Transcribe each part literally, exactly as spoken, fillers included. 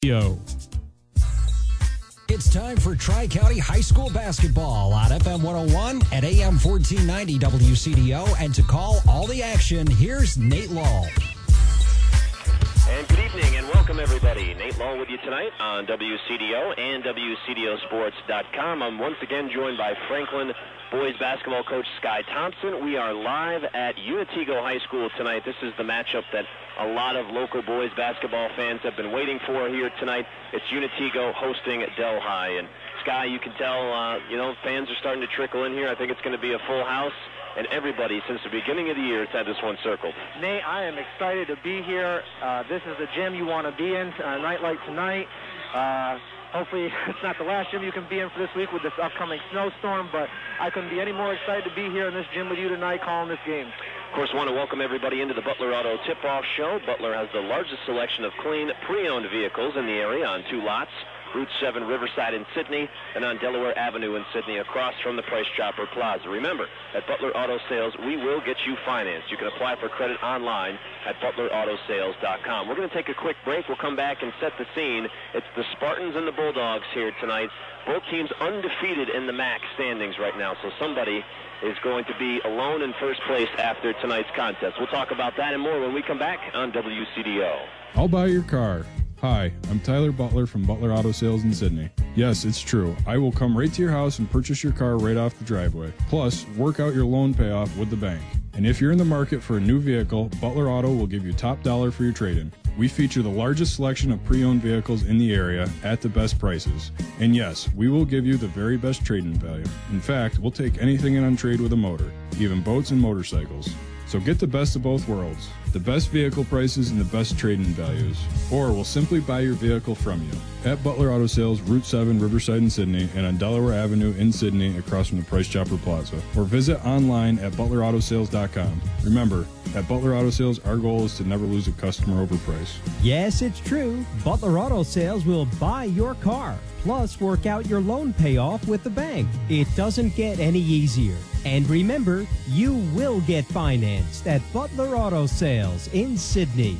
Yo. It's time for Tri-County High School basketball on F M one oh one at A M fourteen ninety W C D O. And to call all the action, here's Nate Law. And good evening and welcome everybody. Nate Law with you tonight on W C D O and W C D O sports dot com. I'm once again joined by Franklin boys basketball coach Sky Thompson. We are live at Unitego High School tonight. This is the matchup that a lot of local boys basketball fans have been waiting for here tonight. It's Unitego hosting Delhi. And Sky, you can tell, uh, you know, fans are starting to trickle in here. I think it's going to be a full house. And everybody, since the beginning of the year, has had this one circled. Nate, I am excited to be here. Uh, this is the gym you want to be in a night like tonight. Uh, hopefully it's not the last gym you can be in for this week with this upcoming snowstorm, but I couldn't be any more excited to be here in this gym with you tonight calling this game. Of course, I want to welcome everybody into the Butler Auto Tip-Off Show. Butler has the largest selection of clean, pre-owned vehicles in the area on two lots. Route seven, Riverside in Sydney, and on Delaware Avenue in Sydney, across from the Price Chopper Plaza. Remember, at Butler Auto Sales, we will get you financed. You can apply for credit online at butler auto sales dot com. We're going to take a quick break. We'll come back and set the scene. It's the Spartans and the Bulldogs here tonight. Both teams undefeated in the M A C standings right now, so somebody is going to be alone in first place after tonight's contest. We'll talk about that and more when we come back on W C D O. I'll buy your car. Hi, I'm Tyler Butler from Butler Auto Sales in Sydney. Yes, it's true. I will come right to your house and purchase your car right off the driveway. Plus, work out your loan payoff with the bank. And if you're in the market for a new vehicle, Butler Auto will give you top dollar for your trade-in. We feature the largest selection of pre-owned vehicles in the area at the best prices. And yes, we will give you the very best trade-in value. In fact, we'll take anything in on trade with a motor, even boats and motorcycles. So get the best of both worlds, the best vehicle prices and the best trade-in values. Or we'll simply buy your vehicle from you. At Butler Auto Sales, Route seven, Riverside in Sydney, and on Delaware Avenue in Sydney, across from the Price Chopper Plaza. Or visit online at butler auto sales dot com. Remember, at Butler Auto Sales, our goal is to never lose a customer over price. Yes, it's true. Butler Auto Sales will buy your car, plus work out your loan payoff with the bank. It doesn't get any easier. And remember, you will get financed at Butler Auto Sales in Sydney.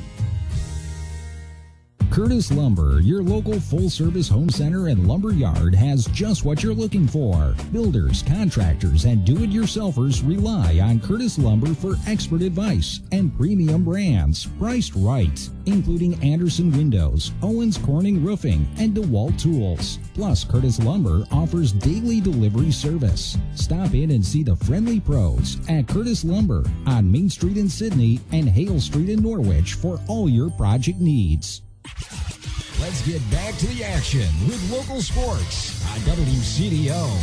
Curtis Lumber, your local full-service home center and lumber yard, has just what you're looking for. Builders, contractors, and do-it-yourselfers rely on Curtis Lumber for expert advice and premium brands priced right, including Anderson Windows, Owens Corning Roofing, and DeWalt Tools. Plus, Curtis Lumber offers daily delivery service. Stop in and see the friendly pros at Curtis Lumber on Main Street in Sydney and Hale Street in Norwich for all your project needs. Let's get back to the action with local sports on W C D O.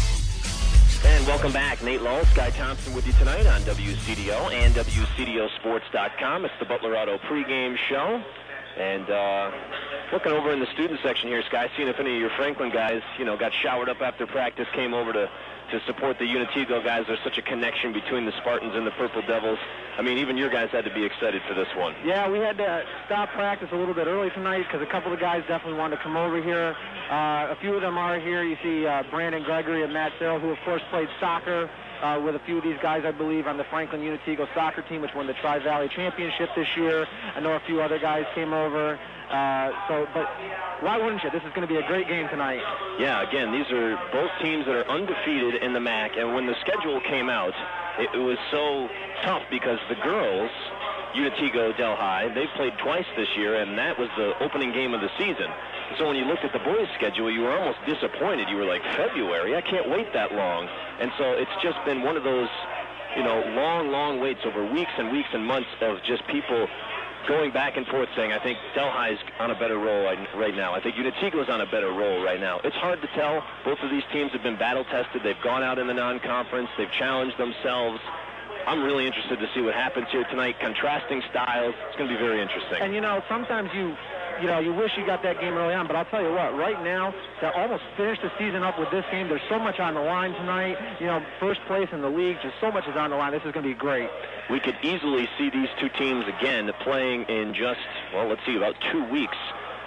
And welcome back. Nate Law, Sky Thompson with you tonight on W C D O and W C D O sports dot com. It's the Butler Auto pregame show. And uh, looking over in the student section here, Sky, seeing if any of your Franklin guys, you know, got showered up after practice, came over to, to support the Unitego guys. There's such a connection between the Spartans and the Purple Devils. I mean, even your guys had to be excited for this one. Yeah, we had to stop practice a little bit early tonight because a couple of guys definitely wanted to come over here. Uh, a few of them are here. You see uh, Brandon Gregory and Matt Farrell, who, of course, played soccer uh, with a few of these guys, I believe, on the Franklin Unitego soccer team, which won the Tri-Valley Championship this year. I know a few other guys came over. Uh, so, but why wouldn't you? This is going to be a great game tonight. Yeah, again, these are both teams that are undefeated in the M A C, and when the schedule came out, it, it was so tough because the girls, Unitego Delhi, they played twice this year, and that was the opening game of the season. So when you looked at the boys' schedule, you were almost disappointed. You were like, February? I can't wait that long. And so it's just been one of those, you know, long, long waits over weeks and weeks and months of just people going back and forth saying, I think Delhi's on a better roll right now. I think Unitego's on a better roll right now. It's hard to tell. Both of these teams have been battle-tested. They've gone out in the non-conference. They've challenged themselves. I'm really interested to see what happens here tonight. Contrasting styles. It's going to be very interesting. And, you know, sometimes you, you know, you wish you got that game early on, but I'll tell you what, right now, to almost finish the season up with this game, there's so much on the line tonight. You know, first place in the league, just so much is on the line. This is going to be great. We could easily see these two teams again playing in just, well, let's see, about two weeks.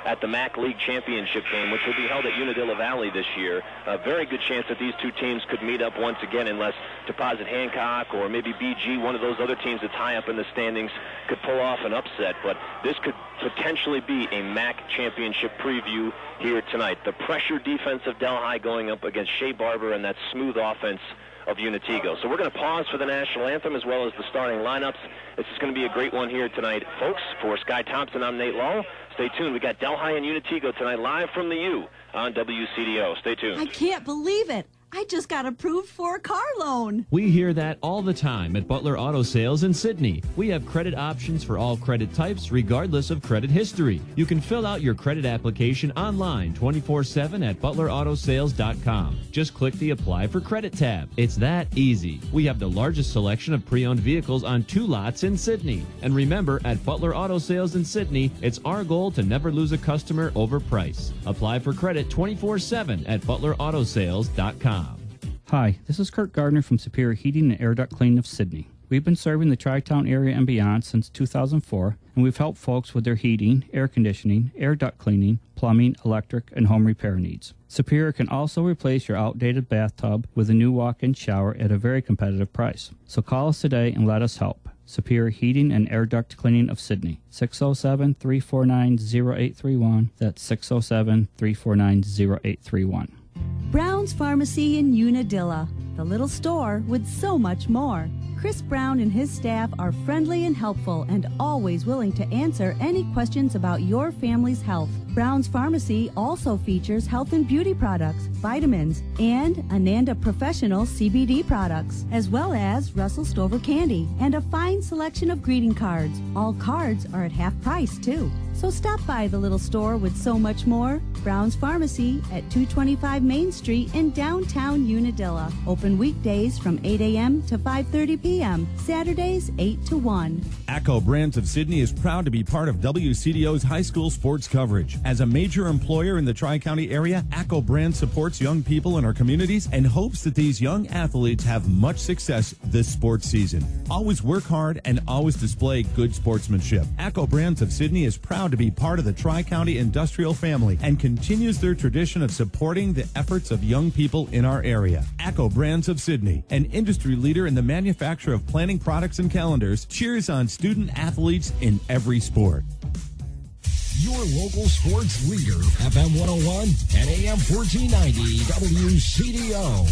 at the M A C League Championship game, which will be held at Unadilla Valley this year. A very good chance that these two teams could meet up once again, unless Deposit Hancock or maybe B G, one of those other teams that's high up in the standings, could pull off an upset. But this could potentially be a M A C Championship preview here tonight. The pressure defense of Delhi going up against Shea Barber and that smooth offense of Unatigo. So we're going to pause for the national anthem as well as the starting lineups. This is going to be a great one here tonight, folks. For Sky Thompson, I'm Nate Law. Stay tuned. We got Delhi and Unatigo tonight live from the U on W C D O. Stay tuned. I can't believe it. I just got approved for a car loan. We hear that all the time at Butler Auto Sales in Sydney. We have credit options for all credit types, regardless of credit history. You can fill out your credit application online twenty-four seven at butler auto sales dot com. Just click the Apply for Credit tab. It's that easy. We have the largest selection of pre-owned vehicles on two lots in Sydney. And remember, at Butler Auto Sales in Sydney, it's our goal to never lose a customer over price. Apply for credit twenty-four seven at butler auto sales dot com. Hi, this is Kurt Gardner from Superior Heating and Air Duct Cleaning of Sydney. We've been serving the Tri-Town area and beyond since two thousand four, and we've helped folks with their heating, air conditioning, air duct cleaning, plumbing, electric, and home repair needs. Superior can also replace your outdated bathtub with a new walk-in shower at a very competitive price. So call us today and let us help. Superior Heating and Air Duct Cleaning of Sydney, six oh seven, three four nine, oh eight three one. That's six oh seven, three four nine, oh eight three one. Brown's Pharmacy in Unadilla, the little store with so much more. Chris Brown and his staff are friendly and helpful and always willing to answer any questions about your family's health. Brown's Pharmacy also features health and beauty products, vitamins, and Ananda Professional C B D products, as well as Russell Stover candy and a fine selection of greeting cards. All cards are at half price, too. So stop by the little store with so much more. Brown's Pharmacy at two twenty-five Main Street in downtown Unadilla. Open weekdays from eight a.m. to five thirty p.m. Saturdays eight to one. ACCO Brands of Sydney is proud to be part of W C D O's high school sports coverage. As a major employer in the Tri-County area, ACCO Brands supports young people in our communities and hopes that these young athletes have much success this sports season. Always work hard and always display good sportsmanship. ACCO Brands of Sydney is proud to be part of the Tri-County industrial family and continues their tradition of supporting the efforts of young people in our area. ACCO Brands of Sydney, an industry leader in the manufacture of planning products and calendars, cheers on student athletes in every sport. Your local sports leader, F M one oh one and A M fourteen ninety W C D O.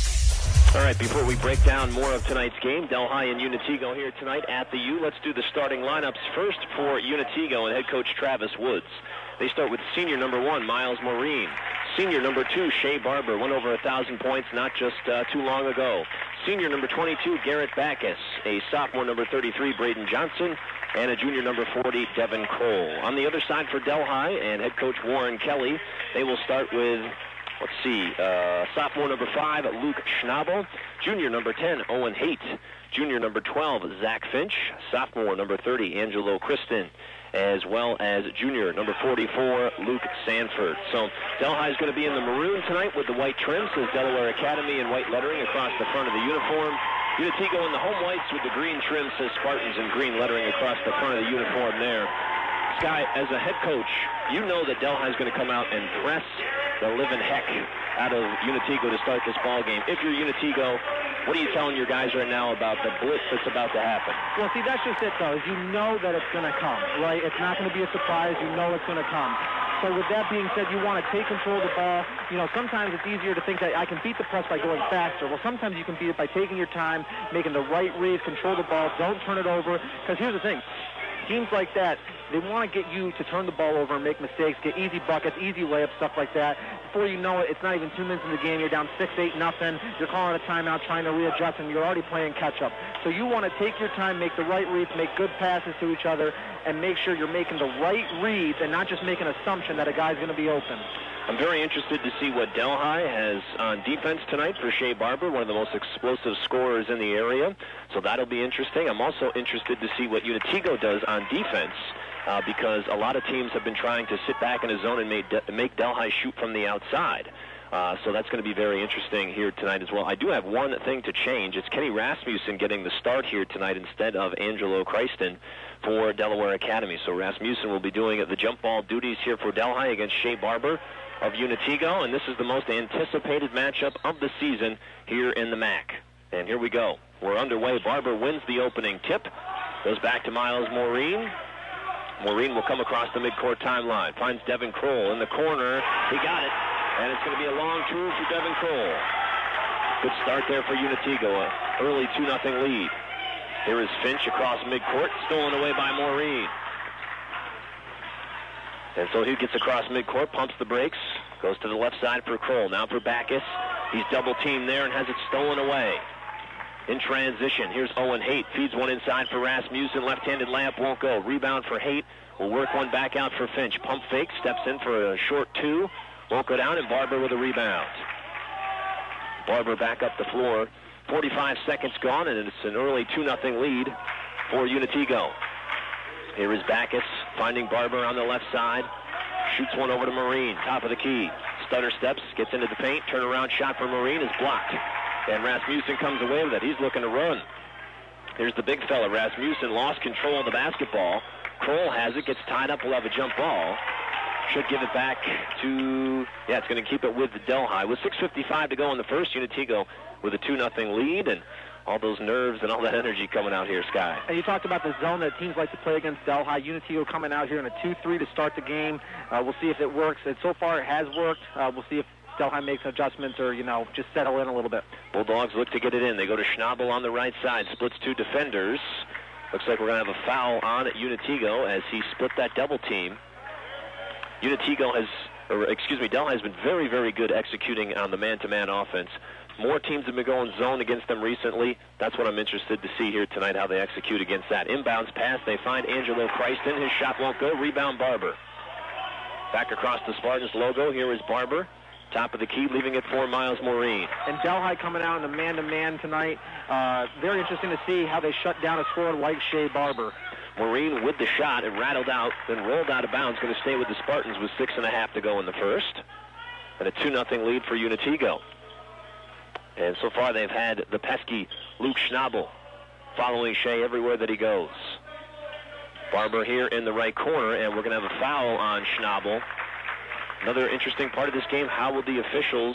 All right, before we break down more of tonight's game, Delhi and Unatigo here tonight at the U. Let's do the starting lineups first for Unatigo and head coach Travis Woods. They start with senior number one, Miles Maureen. Senior number two, Shea Barber, went over one thousand points not just uh, too long ago. Senior number twenty-two, Garrett Backus. A sophomore number thirty-three, Braden Johnson. And a junior number forty, Devin Cole. On the other side for Delhi and head coach Warren Kelly, they will start with, let's see, uh, sophomore number five, Luke Schnabel. Junior number ten, Owen Haight. Junior number twelve, Zach Finch. Sophomore number thirty, Angelo Kristen. As well as junior number forty-four, Luke Sanford. So Delhi is going to be in the maroon tonight with the white trim, says Delaware Academy, and white lettering across the front of the uniform. Unatigo in the home whites with the green trim, says Spartans, and green lettering across the front of the uniform there. Sky, as a head coach, you know that Delhi is going to come out and press the living heck out of Unatigo to start this ball game. If you're Unatigo, what are you telling your guys right now about the blitz that's about to happen? Well, see, that's just it, though, is you know that it's going to come, right? It's not going to be a surprise. You know it's going to come. So with that being said, you want to take control of the ball. You know, sometimes it's easier to think that I can beat the press by going faster. Well, sometimes you can beat it by taking your time, making the right reads, control the ball, don't turn it over. Because here's the thing. Teams like that, they want to get you to turn the ball over and make mistakes, get easy buckets, easy layups, stuff like that. Before you know it, it's not even two minutes in the game. You're down six, eight, nothing. You're calling a timeout, trying to readjust, and you're already playing catch-up. So you want to take your time, make the right reads, make good passes to each other, and make sure you're making the right reads and not just make an assumption that a guy's going to be open. I'm very interested to see what Delhi has on defense tonight for Shea Barber, one of the most explosive scorers in the area. So that'll be interesting. I'm also interested to see what Unatigo does on defense uh, because a lot of teams have been trying to sit back in a zone and make, De- make Delhi shoot from the outside. Uh, so that's going to be very interesting here tonight as well. I do have one thing to change. It's Kenny Rasmussen getting the start here tonight instead of Angelo Christen for Delaware Academy. So Rasmussen will be doing the jump ball duties here for Delhi against Shea Barber of Unitigo, and this is the most anticipated matchup of the season here in the M A C. And here we go. We're underway. Barber wins the opening tip. Goes back to Miles Maureen. Maureen will come across the midcourt timeline. Finds Devin Kroll in the corner. He got it. And it's going to be a long two for Devin Kroll. Good start there for Unitigo. An early two nothing lead. Here is Finch across midcourt. Stolen away by Maureen. And so he gets across midcourt, pumps the brakes, goes to the left side for Kroll. Now for Backus. He's double teamed there and has it stolen away. In transition, here's Owen Haight. Feeds one inside for Rasmussen. Left-handed layup won't go. Rebound for Haight. Will work one back out for Finch. Pump fake. Steps in for a short two. Won't go down, and Barber with a rebound. Barber back up the floor. forty-five seconds gone, and it's an early two nothing lead for Unitigo. Here is Backus finding Barber on the left side. Shoots one over to Marine. Top of the key. Stutter steps. Gets into the paint. Turnaround shot for Marine is blocked. And Rasmussen comes away with it. He's looking to run. Here's the big fella. Rasmussen lost control of the basketball. Kroll has it. Gets tied up. Will have a jump ball. Should give it back to, yeah, it's going to keep it with Delhi. With six fifty-five to go in the first, Unitigo with a two nothing lead, and all those nerves and all that energy coming out here, Sky. And you talked about the zone that teams like to play against Delhi. Unitigo coming out here in a two three to start the game. Uh, we'll see if it works. And so far it has worked. Uh, we'll see if Delhi makes adjustments or, you know, just settle in a little bit. Bulldogs look to get it in. They go to Schnabel on the right side. Splits two defenders. Looks like we're going to have a foul on at Unitigo as he split that double team. Unitigo has, or excuse me, Delhi has been very, very good executing on the man-to-man offense. More teams have been going zone against them recently. That's what I'm interested to see here tonight, how they execute against that. Inbounds pass, they find Angelo Christen. His shot won't go. Rebound Barber. Back across the Spartans logo. Here is Barber. Top of the key, leaving it for Miles Maureen. And Delhi coming out in the man-to-man tonight. Uh, very interesting to see how they shut down a scorer like Shea Barber. Maureen with the shot. It rattled out, then rolled out of bounds. Going to stay with the Spartans with six and a half to go in the first. And a two nothing lead for Unitigo. And so far they've had the pesky Luke Schnabel following Shea everywhere that he goes. Barber here in the right corner, and we're going to have a foul on Schnabel. Another interesting part of this game, how will the officials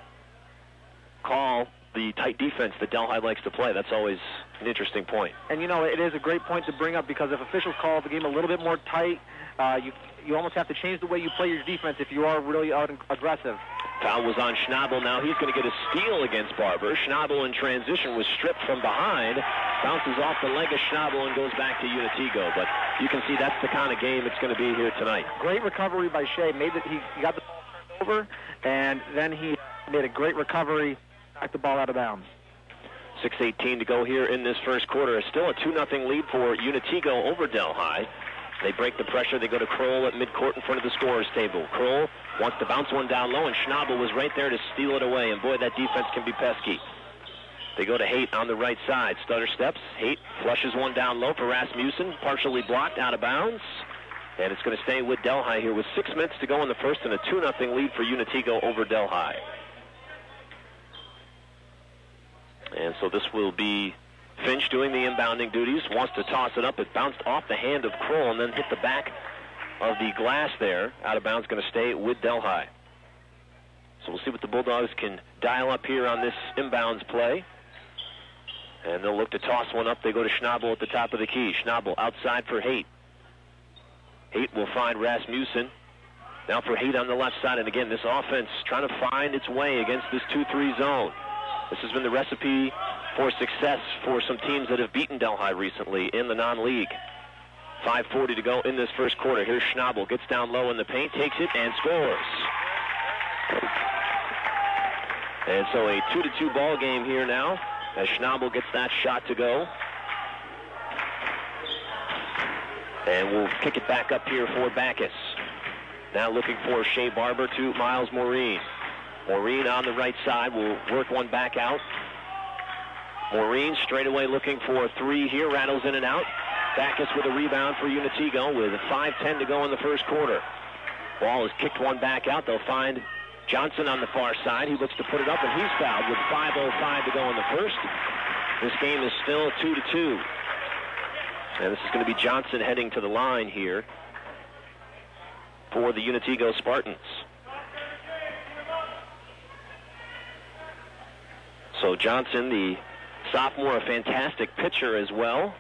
call the tight defense that Delhi likes to play? That's always an interesting point. And, you know, it is a great point to bring up because if officials call the game a little bit more tight, uh, you you almost have to change the way you play your defense if you are really out aggressive. Foul was on Schnabel. Now he's going to get a steal against Barber. Schnabel in transition was stripped from behind, bounces off the leg of Schnabel and goes back to Unitigo. But you can see that's the kind of game it's going to be here tonight. Great recovery by Shea. Made it, he got the ball over, and then he made a great recovery, knocked the ball out of bounds. six eighteen to go here in this first quarter. Still a two nothing lead for Unitigo over Delhi. They break the pressure. They go to Kroll at midcourt in front of the scorer's table. Kroll wants to bounce one down low, and Schnabel was right there to steal it away. And, boy, that defense can be pesky. They go to Haight on the right side. Stutter steps. Haight flushes one down low for Rasmussen. Partially blocked, out of bounds. And it's going to stay with Delhi here with six minutes to go in the first and a two nothing lead for Unitigo over Delhi. And so this will be Finch doing the inbounding duties, wants to toss it up. It bounced off the hand of Kroll and then hit the back of the glass there. Out of bounds, going to stay with Delhi. So we'll see what the Bulldogs can dial up here on this inbounds play. And they'll look to toss one up. They go to Schnabel at the top of the key. Schnabel outside for Haight. Haight will find Rasmussen. Now for Haight on the left side. And again, this offense trying to find its way against this two three zone. This has been the recipe for success for some teams that have beaten Delhi recently in the non-league. five forty to go in this first quarter. Here's Schnabel. Gets down low in the paint, takes it, and scores. And so a two to two ball game here now as Schnabel gets that shot to go. And we'll kick it back up here for Backus. Now looking for Shea Barber to Miles Maureen. Maureen on the right side will work one back out. Maureen straight away looking for a three here, rattles in and out. Backus with a rebound for Unitigo with five ten to go in the first quarter. Ball is kicked one back out. They'll find Johnson on the far side. He looks to put it up, and he's fouled with five oh five to go in the first. This game is still two to two. And this is going to be Johnson heading to the line here for the Unitego Spartans. So Johnson, the sophomore, a fantastic pitcher as well.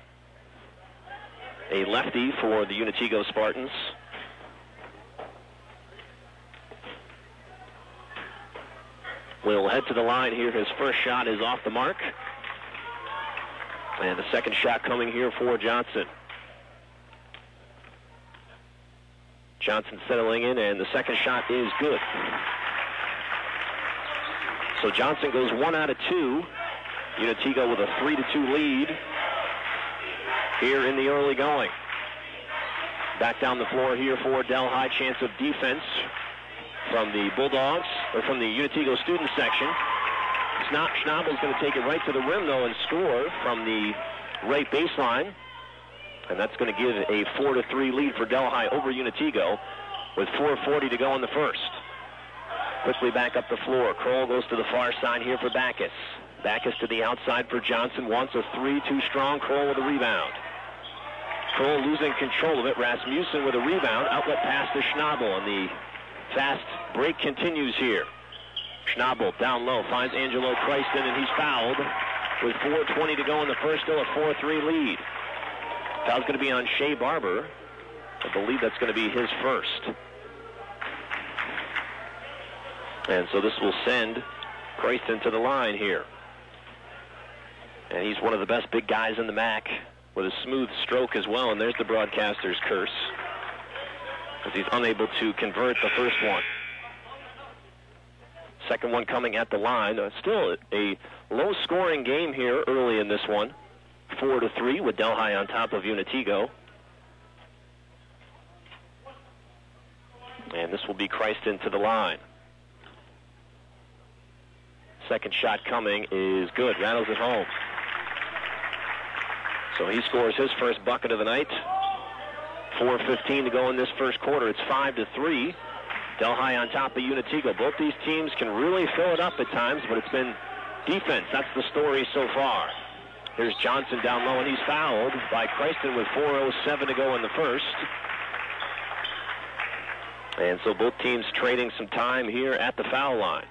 A lefty for the Unitego Spartans. Will head to the line here. His first shot is off the mark. And the second shot coming here for Johnson. Johnson settling in, and the second shot is good. So Johnson goes one out of two. Unitego with a three to two lead here in the early going. Back down the floor here for Delhi. Chance of defense from the Bulldogs, or from the Unitego student section. Schnabel's going to take it right to the rim, though, and score from the right baseline. And that's going to give a four to three lead for Delhi over Unitego with four forty to go in the first. Quickly back up the floor. Kroll goes to the far side here for Backus. Backus to the outside for Johnson. Wants a three, too strong. Kroll with a rebound. Kroll losing control of it. Rasmussen with a rebound. Outlet pass to Schnabel, and the fast break continues here. Schnabel down low, finds Angelo Christen, and he's fouled with four twenty to go in the first, still a four three lead. Foul's going to be on Shea Barber. I believe that's going to be his first. And so this will send Christen to the line here. And he's one of the best big guys in the M A C with a smooth stroke as well, and there's the broadcaster's curse, as he's unable to convert the first one. Second one coming at the line. Uh, still a low-scoring game here early in this one. Four to three with Delhi on top of Unitego. And this will be Christen to the line. Second shot coming is good. Rattles it home. So he scores his first bucket of the night. four fifteen to go in this first quarter. It's five to three. Delhi on top of Unitego. Both these teams can really fill it up at times, but it's been defense. That's the story so far. Here's Johnson down low, and he's fouled by Christen with four oh seven to go in the first. And so both teams trading some time here at the foul line.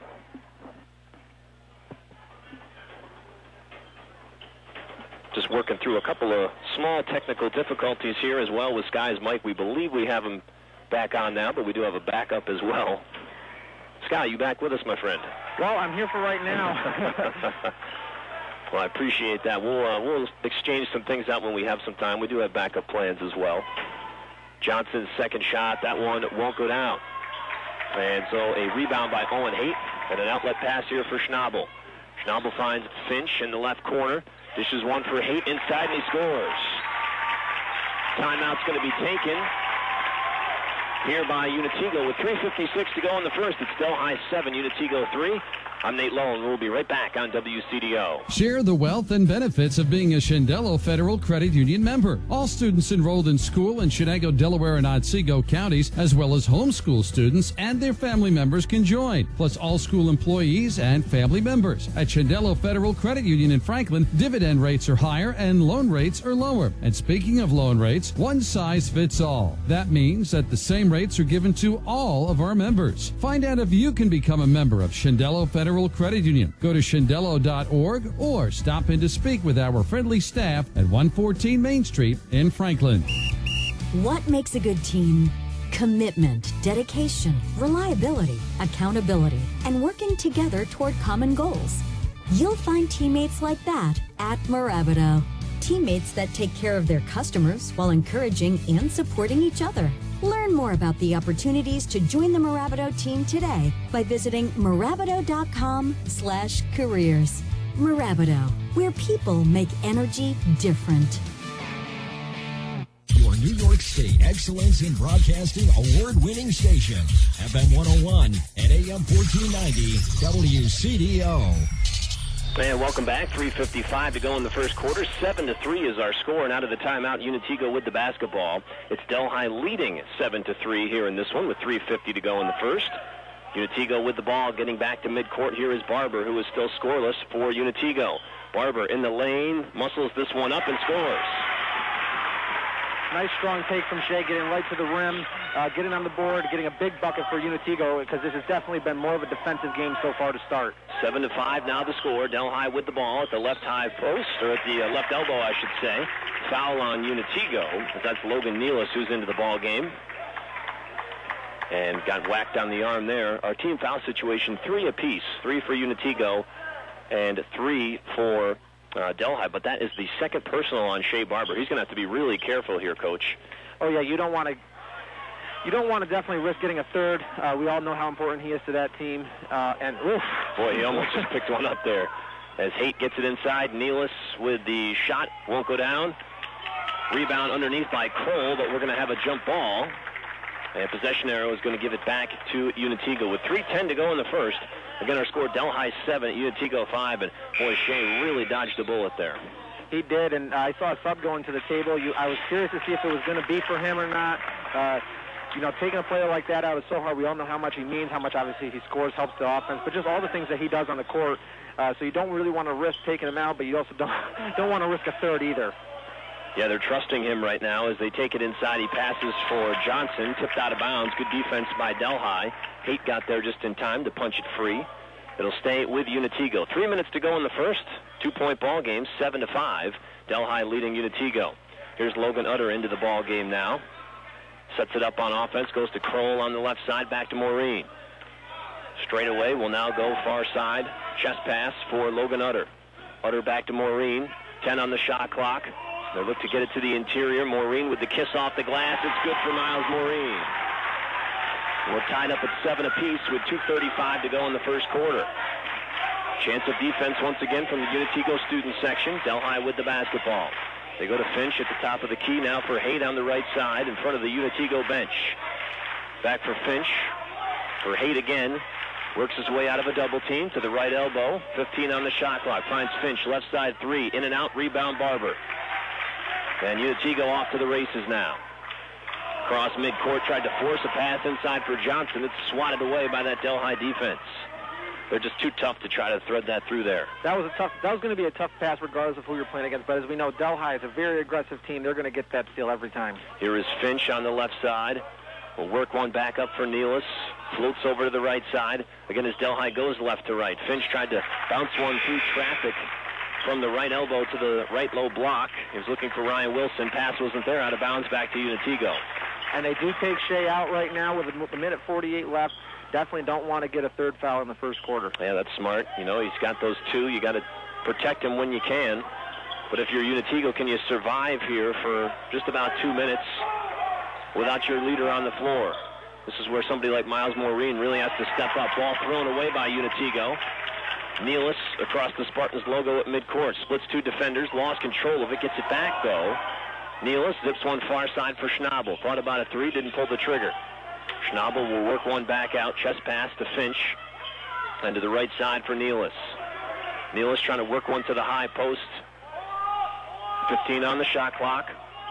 Just working through a couple of small technical difficulties here as well with Sky's mic. We believe we have him back on now, but we do have a backup as well. Sky, you back with us, my friend? Well, I'm here for right now. Well, I appreciate that. We'll, uh, we'll exchange some things out when we have some time. We do have backup plans as well. Johnson's second shot, that one won't go down. And so a rebound by Owen Haight and an outlet pass here for Schnabel. Schnabel finds Finch in the left corner. Dishes one for Haight inside, and he scores. Timeout's going to be taken here by Unitego with three fifty-six to go in the first. It's Delhi seven, Unitego three. I'm Nate Lowe, and we'll be right back on W C D O. Share the wealth and benefits of being a Shendello Federal Credit Union member. All students enrolled in school in Chenango, Delaware, and Otsego counties, as well as homeschool students and their family members, can join. Plus all school employees and family members. At Shendello Federal Credit Union in Franklin, dividend rates are higher and loan rates are lower. And speaking of loan rates, one size fits all. That means that the same rates are given to all of our members. Find out if you can become a member of Shendello Federal Credit Union. Go to shendello dot org or stop in to speak with our friendly staff at one fourteen Main Street in Franklin. What makes a good team? Commitment, dedication, reliability, accountability, and working together toward common goals. You'll find teammates like that at Mirabito. Teammates that take care of their customers while encouraging and supporting each other. Learn more about the opportunities to join the Mirabito team today by visiting mirabito.com slash careers. Mirabito, where people make energy different. Your New York State Excellence in Broadcasting award-winning station, F M one oh one and A M fourteen ninety W C D O. And welcome back. three fifty-five to go in the first quarter. seven to three is our score, and out of the timeout, Unitego with the basketball. It's Delhi leading seven to three here in this one with three fifty to go in the first. Unitego with the ball, getting back to midcourt. Here is Barber, who is still scoreless for Unitego. Barber in the lane, muscles this one up and scores. Nice strong take from Shea, getting right to the rim, uh, getting on the board, getting a big bucket for Unitego, because this has definitely been more of a defensive game so far to start. Seven to five now the score. Delhi with the ball at the left high post, or at the uh, left elbow, I should say. Foul on Unitego. That's Logan Nealis who's into the ball game. And got whacked on the arm there. Our team foul situation, three apiece. Three for Unitego and three for uh, Delhi. But that is the second personal on Shea Barber. He's going to have to be really careful here, Coach. Oh, yeah, you don't want to you don't want to definitely risk getting a third. Uh, we all know how important he is to that team. Uh, and oof. Boy, he almost just picked one up there. As Haight gets it inside, Nealis with the shot. Won't go down. Rebound underneath by Kroll, but we're going to have a jump ball. And possession arrow is going to give it back to Unitego with three ten to go in the first. Again, our score, Delhi seven, Unitego five, and boy, Shea really dodged a bullet there. He did, and I saw a sub going to the table. You, I was curious to see if it was going to be for him or not. Uh, you know, taking a player like that out is so hard. We all know how much he means, how much obviously he scores, helps the offense, but just all the things that he does on the court. Uh, so you don't really want to risk taking him out, but you also don't don't want to risk a third either. Yeah, they're trusting him right now as they take it inside. He passes for Johnson, tipped out of bounds. Good defense by Delhi. Haight got there just in time to punch it free. It'll stay with Unitego. Three minutes to go in the first. Two-point ball game, seven to five. Delhi leading Unitego. Here's Logan Utter into the ball game now. Sets it up on offense, goes to Kroll on the left side, back to Maureen. Straight away will now go far side. Chest pass for Logan Utter. Utter back to Maureen. ten on the shot clock. They look to get it to the interior. Maureen with the kiss off the glass. It's good for Miles Maureen. We're tied up at seven apiece with two thirty-five to go in the first quarter. Chance of defense once again from the Unitego student section. Delhi with the basketball. They go to Finch at the top of the key now for Haight on the right side in front of the Unitego bench. Back for Finch. For Haight again. Works his way out of a double team to the right elbow. fifteen on the shot clock. Finds Finch, left side three. In and out, rebound Barber. And Unitego off to the races now. Cross midcourt, tried to force a pass inside for Johnson. It's swatted away by that Delhi defense. They're just too tough to try to thread that through there. That was a tough. That was going to be a tough pass regardless of who you're playing against. But as we know, Delhi is a very aggressive team. They're going to get that steal every time. Here is Finch on the left side. Will work one back up for Nealis. Floats over to the right side. Again, as Delhi goes left to right. Finch tried to bounce one through traffic from the right elbow to the right low block. He was looking for Ryan Wilson. Pass wasn't there. Out of bounds back to Unitego. And they do take Shea out right now with a minute forty-eight left. Definitely don't want to get a third foul in the first quarter. Yeah, that's smart. You know, he's got those two. You got to protect him when you can. But if you're Unitego, can you survive here for just about two minutes without your leader on the floor? This is where somebody like Miles Maureen really has to step up. Ball thrown away by Unitego. Nealis across the Spartans logo at midcourt. Splits two defenders. Lost control of it. Gets it back, though. Nealis zips one far side for Schnabel. Thought about a three. Didn't pull the trigger. Schnabel will work one back out. Chest pass to Finch. And to the right side for Nealis. Nealis trying to work one to the high post. fifteen on the shot clock.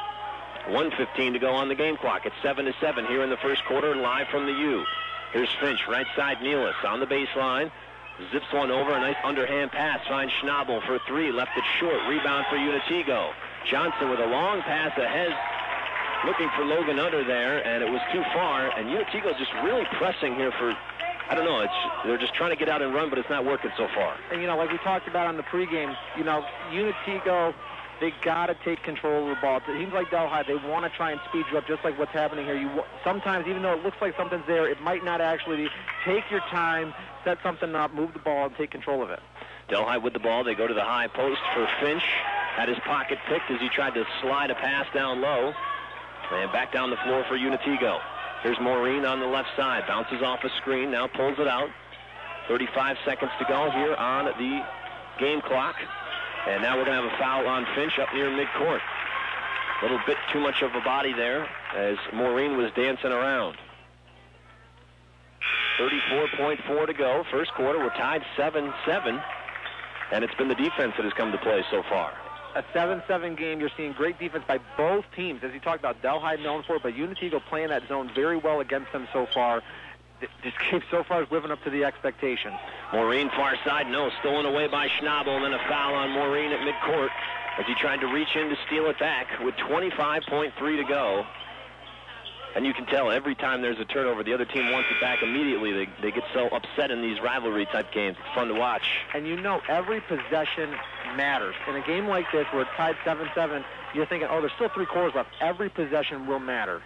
one fifteen to go on the game clock. It's seven to seven here in the first quarter, live from the U. Here's Finch, right side Nealis on the baseline. Zips one over, a nice underhand pass. Finds Schnabel for three, left it short. Rebound for Unitego. Johnson with a long pass ahead, looking for Logan Utter there, and it was too far. And Unitego just really pressing here for, I don't know, it's they're just trying to get out and run, but it's not working so far. And, you know, like we talked about on the pregame, you know, Unitego, they got to take control of the ball. Teams like Delhi, they want to try and speed you up, just like what's happening here. You sometimes, even though it looks like something's there, it might not actually be. Take your time, set something up, move the ball, and take control of it. Delhi with the ball. They go to the high post for Finch. Had his pocket picked as he tried to slide a pass down low. And back down the floor for Unitego. Here's Maureen on the left side. Bounces off a screen, now pulls it out. thirty-five seconds to go here on the game clock. And now we're going to have a foul on Finch up near midcourt. A little bit too much of a body there as Maureen was dancing around. thirty-four point four to go. First quarter, we're tied seven seven. And it's been the defense that has come to play so far. A seven seven game. You're seeing great defense by both teams. As you talked about, Delhi known for it, but Unitego playing that zone very well against them so far. this game so far is living up to the expectations. Maureen far side, no, stolen away by Schnabel, and then a foul on Maureen at midcourt as he tried to reach in to steal it back with twenty-five point three to go. And you can tell every time there's a turnover, the other team wants it back immediately. They, they get so upset in these rivalry-type games. It's fun to watch. And you know every possession matters. In a game like this where it's tied seven seven, you're thinking, oh, there's still three quarters left. Every possession will matter.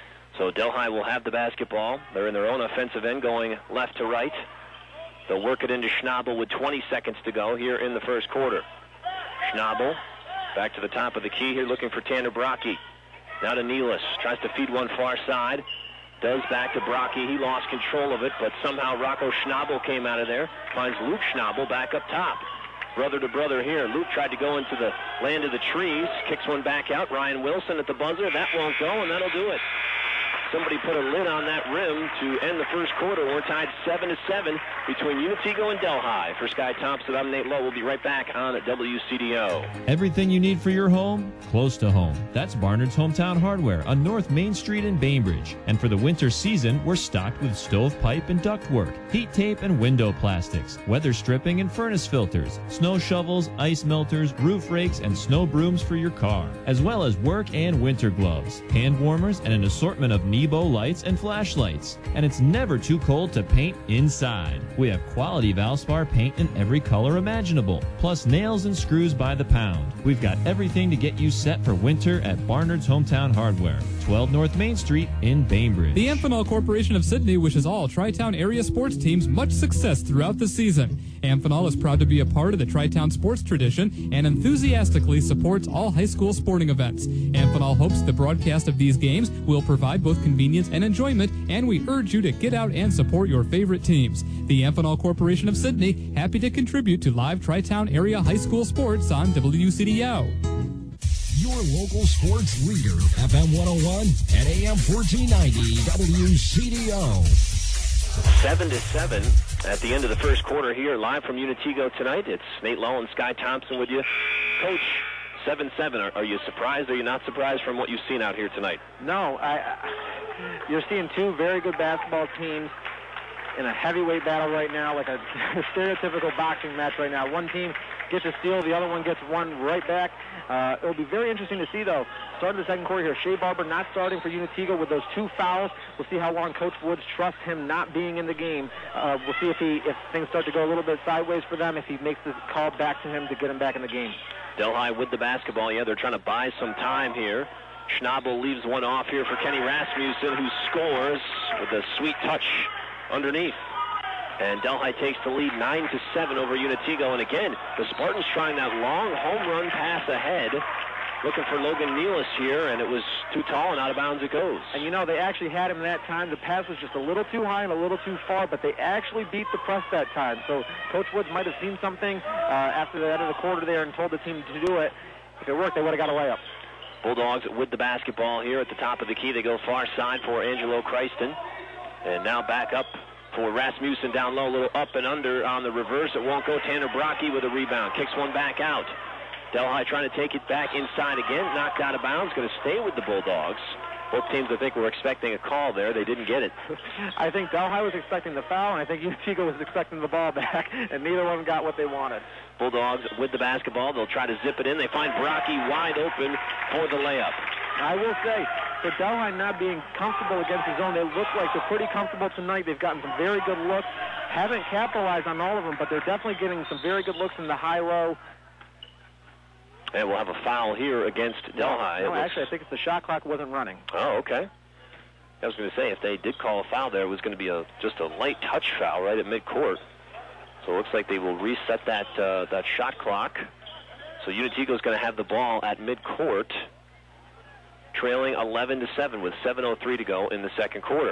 So Delhi will have the basketball. They're in their own offensive end going left to right. They'll work it into Schnabel with twenty seconds to go here in the first quarter. Schnabel back to the top of the key here looking for Tanner Brocky. Now to Nealis. Tries to feed one far side. Does back to Brocky. He lost control of it, but somehow Rocco Schnabel came out of there. Finds Luke Schnabel back up top. Brother to brother here. Luke tried to go into the land of the trees. Kicks one back out. Ryan Wilson at the buzzer. That won't go, and that'll do it. Somebody put a lid on that rim to end the first quarter. We're tied seven to seven between Unitigo and Delhi. For Sky Thompson, I'm Nate Lowe. We'll be right back on at W C D O. Everything you need for your home, close to home. That's Barnard's Hometown Hardware on North Main Street in Bainbridge. And for the winter season, we're stocked with stovepipe and ductwork, heat tape and window plastics, weather stripping and furnace filters, snow shovels, ice melters, roof rakes, and snow brooms for your car, as well as work and winter gloves, hand warmers, and an assortment of Nebo lights and flashlights. And it's never too cold to paint inside. We have quality Valspar paint in every color imaginable, plus nails and screws by the pound. We've got everything to get you set for winter at Barnard's Hometown Hardware, twelve North Main Street in Bainbridge. The Amphenol Corporation of Sydney wishes all Tri-Town area sports teams much success throughout the season. Amphenol is proud to be a part of the Tri-Town sports tradition and enthusiastically supports all high school sporting events. Amphenol hopes the broadcast of these games will provide both convenience and enjoyment, and we urge you to get out and support your favorite teams. The Amphenol Corporation of Sydney, happy to contribute to live Tri-Town area high school sports on W C D O. Your local sports leader, F M one oh one and A M fourteen ninety W C D O. Seven to seven at the end of the first quarter here, live from Unitigo tonight. It's Nate Lowe and Sky Thompson with you. Coach, seven seven. Are, are you surprised or are you not surprised from what you've seen out here tonight? No, I, I, you're seeing two very good basketball teams in a heavyweight battle right now, like a stereotypical boxing match right now. One team gets a steal, the other one gets one right back. Uh, it'll be very interesting to see, though. Start of the second quarter here. Shea Barber not starting for Unitigo with those two fouls. We'll see how long Coach Woods trusts him not being in the game. Uh, we'll see if he if things start to go a little bit sideways for them, if he makes the call back to him to get him back in the game. Delhi with the basketball. Yeah, they're trying to buy some time here. Schnabel leaves one off here for Kenny Rasmussen, who scores with a sweet touch underneath. And Delhi takes the lead nine to seven over Unitigo. And again, the Spartans trying that long home run pass ahead, looking for Logan Nealis here, and it was too tall and out of bounds it goes. And you know, they actually had him that time. The pass was just a little too high and a little too far, but they actually beat the press that time. So Coach Woods might have seen something uh, after the end of the quarter there and told the team to do it. If it worked, they would have got a layup. Bulldogs with the basketball here at the top of the key. They go far side for Angelo Christen. And now back up for Rasmussen down low, a little up and under on the reverse. It won't go. Tanner Brocky with a rebound. Kicks one back out. Delhi trying to take it back inside again. Knocked out of bounds. Going to stay with the Bulldogs. Both teams, I think, were expecting a call there. They didn't get it. I think Delhi was expecting the foul, and I think Unitigo was expecting the ball back, and neither one got what they wanted. Bulldogs with the basketball. They'll try to zip it in. They find Brocky wide open for the layup. I will say, for Delhi not being comfortable against the zone, they look like they're pretty comfortable tonight. They've gotten some very good looks. Haven't capitalized on all of them, but they're definitely getting some very good looks in the high-low. And we'll have a foul here against Delhi. No, no actually, I think it's the shot clock wasn't running. Oh, okay. I was going to say, if they did call a foul there, it was going to be a just a light touch foul right at midcourt. So it looks like they will reset that uh, that shot clock. So Unitigo is going to have the ball at midcourt, trailing eleven to seven with seven oh three to go in the second quarter.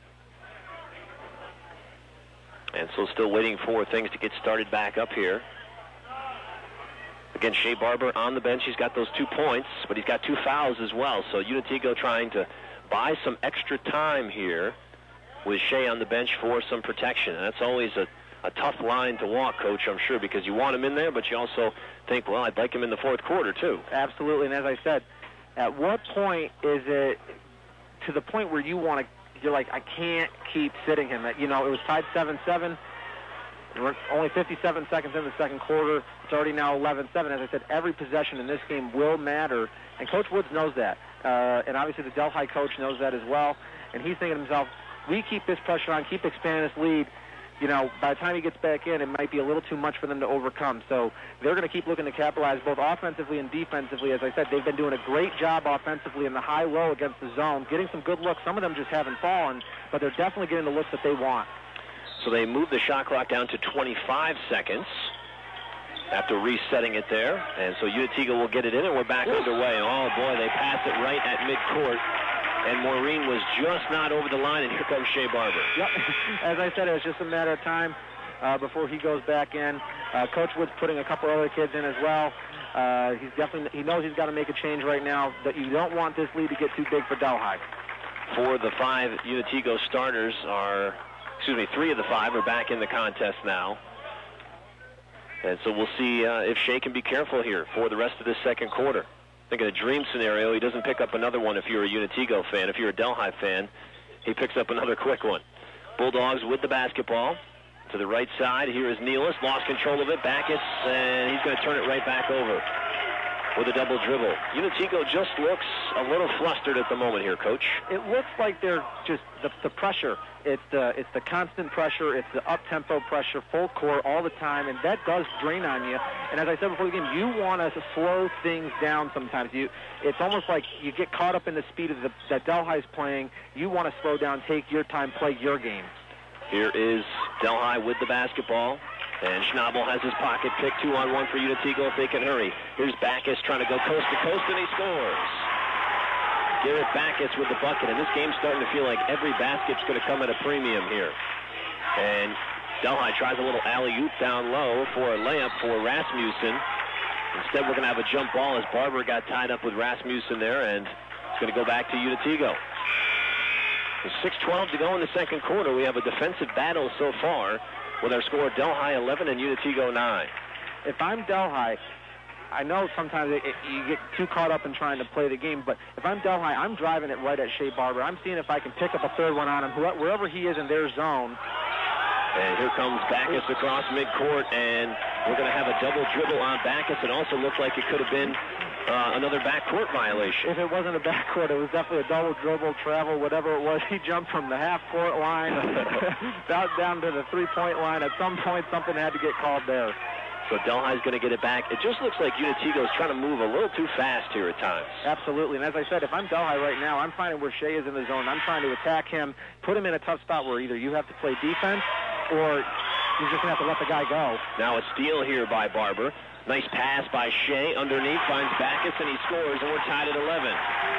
And so still waiting for things to get started back up here. Again, Shea Barber on the bench. He's got those two points, but he's got two fouls as well. So Unitigo trying to buy some extra time here with Shea on the bench for some protection. And that's always a, a tough line to walk, Coach, I'm sure, because you want him in there, but you also think, well, I'd like him in the fourth quarter, too. Absolutely, and as I said, at what point is it to the point where you want to you're like, I can't keep sitting him. You know, it was tied seven seven. We're only fifty-seven seconds in the second quarter. It's already now eleven seven. As I said, every possession in this game will matter, and Coach Woods knows that. Uh, and obviously the Delhi coach knows that as well. And he's thinking to himself, we keep this pressure on, keep expanding this lead. You know, by the time he gets back in, it might be a little too much for them to overcome. So they're going to keep looking to capitalize both offensively and defensively. As I said, they've been doing a great job offensively in the high-low against the zone, getting some good looks. Some of them just haven't fallen, but they're definitely getting the looks that they want. So they move the shot clock down to twenty-five seconds after resetting it there. And so Unatigo will get it in, and we're back underway. Oh, boy, they pass it right at midcourt. And Maureen was just not over the line, and here comes Shea Barber. Yep. As I said, it was just a matter of time uh, before he goes back in. Uh, Coach Wood's putting a couple other kids in as well. Uh, he's definitely he knows he's got to make a change right now. That you don't want this lead to get too big for Delhi. Four of the five Unatigo starters are, excuse me, three of the five are back in the contest now. And so we'll see uh, if Shea can be careful here for the rest of this second quarter. I think in a dream scenario, he doesn't pick up another one if you're a Unatigo fan. If you're a Delhi fan, he picks up another quick one. Bulldogs with the basketball. To the right side, here is Nealis. Lost control of it. Backus, and he's going to turn it right back over with a double dribble. Unatigo just looks a little flustered at the moment here, Coach. It looks like they're just the, the pressure. It's the it's the constant pressure. It's the up-tempo pressure, full court all the time, and that does drain on you. And as I said before the game, you want to slow things down sometimes. You, it's almost like you get caught up in the speed of the, that Delhi's playing. You want to slow down, take your time, play your game. Here is Delhi with the basketball. And Schnabel has his pocket pick, two on one for Unatigo if they can hurry. Here's Backus trying to go coast to coast, and he scores. Garrett Backus with the bucket, and this game's starting to feel like every basket's going to come at a premium here. And Delhi tries a little alley-oop down low for a layup for Rasmussen. Instead, we're going to have a jump ball as Barber got tied up with Rasmussen there, and it's going to go back to Unatigo. With six twelve to go in the second quarter, we have a defensive battle so far, with our score Delhi eleven and Unatigo nine. If I'm Delhi, I know sometimes it, it, you get too caught up in trying to play the game, but if I'm Delhi, I'm driving it right at Shea Barber. I'm seeing if I can pick up a third one on him, wherever he is in their zone. And here comes Backus across midcourt, and we're going to have a double dribble on Backus. It also looked like it could have been uh, another backcourt violation. If it wasn't a backcourt, it was definitely a double dribble, travel, whatever it was. He jumped from the half-court line down, down to the three-point line. At some point, something had to get called there. So Delhi's going to get it back. It just looks like Unatigo's trying to move a little too fast here at times. Absolutely. And as I said, if I'm Delhi right now, I'm finding where Shea is in the zone. I'm trying to attack him, put him in a tough spot where either you have to play defense or you're just going to have to let the guy go. Now a steal here by Barber. Nice pass by Shea. Underneath finds Backus, and he scores, and we're tied at eleven.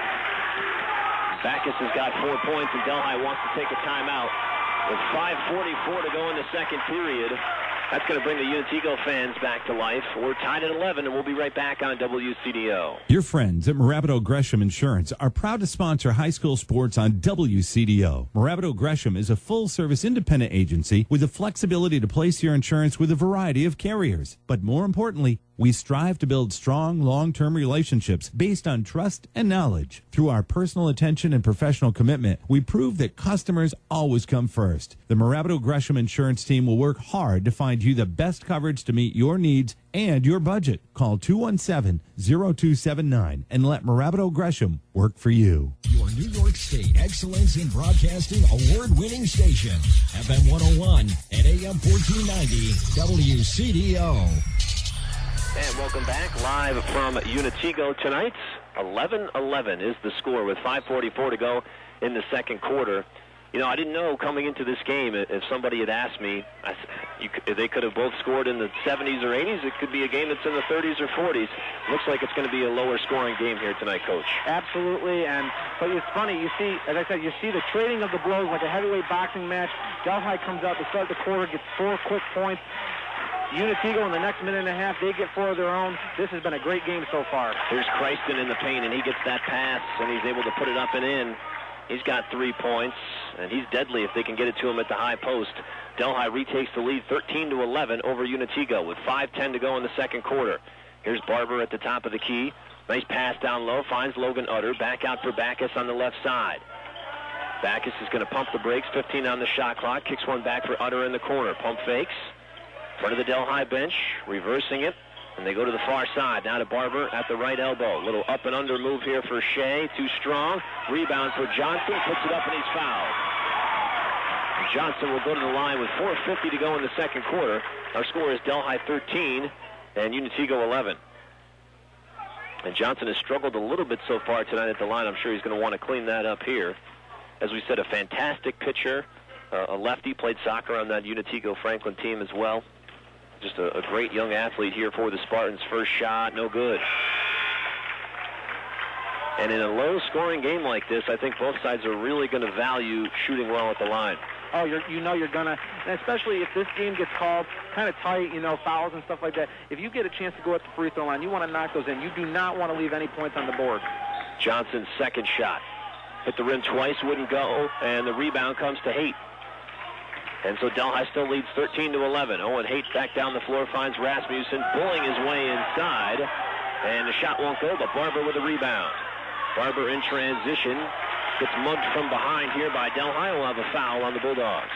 Backus has got four points, and Delhi wants to take a timeout. With five forty-four to go in the second period, that's going to bring the Unatigo fans back to life. We're tied at eleven, and we'll be right back on W C D O. Your friends at Morabito Gresham Insurance are proud to sponsor high school sports on W C D O. Morabito Gresham is a full-service independent agency with the flexibility to place your insurance with a variety of carriers. But more importantly, we strive to build strong, long-term relationships based on trust and knowledge. Through our personal attention and professional commitment, we prove that customers always come first. The Morabito Gresham Insurance team will work hard to find you the best coverage to meet your needs and your budget. Call two one seven, zero two seven nine and let Morabito Gresham work for you. Your New York State Excellence in Broadcasting award-winning station, F M one oh one and A M fourteen ninety W C D O. And welcome back live from Unatigo tonight. eleven eleven is the score with five forty-four to go in the second quarter. You know, I didn't know coming into this game, if somebody had asked me, I, you, they could have both scored in the seventies or eighties. It could be a game that's in the thirties or forties. Looks like it's going to be a lower scoring game here tonight, Coach. Absolutely, and but it's funny, you see, as I said, you see the trading of the blows like a heavyweight boxing match. Delhi comes out to start the quarter, gets four quick points. Unatigo in the next minute and a half, they get four of their own. This has been a great game so far. Here's Christen in the paint, and he gets that pass, and he's able to put it up and in. He's got three points, and he's deadly if they can get it to him at the high post. Delhi retakes the lead thirteen to eleven over Unatigo with five ten to go in the second quarter. Here's Barber at the top of the key. Nice pass down low, finds Logan Utter. Back out for Backus on the left side. Backus is going to pump the brakes, fifteen on the shot clock, kicks one back for Utter in the corner. Pump fakes, front of the Delhi bench, reversing it, and they go to the far side. Now to Barber at the right elbow. Little up and under move here for Shea, too strong. Rebound for Johnson, puts it up and he's fouled. Johnson will go to the line with four fifty to go in the second quarter. Our score is Delhi thirteen and Unitigo eleven. And Johnson has struggled a little bit so far tonight at the line. I'm sure he's going to want to clean that up here. As we said, a fantastic pitcher, uh, a lefty, played soccer on that Unitigo Franklin team as well. Just a, a great young athlete here for the Spartans. First shot, no good. And in a low-scoring game like this, I think both sides are really going to value shooting well at the line. Oh, you're, you know you're going to, and especially if this game gets called kind of tight, you know, fouls and stuff like that. If you get a chance to go at the free throw line, you want to knock those in. You do not want to leave any points on the board. Johnson's second shot. Hit the rim twice, wouldn't go, and the rebound comes to Haight. And so Delhi still leads thirteen to eleven. Owen Haight back down the floor, finds Rasmussen, pulling his way inside, and the shot won't go, but Barber with a rebound. Barber in transition, gets mugged from behind here by Delhi. Will have a foul on the Bulldogs.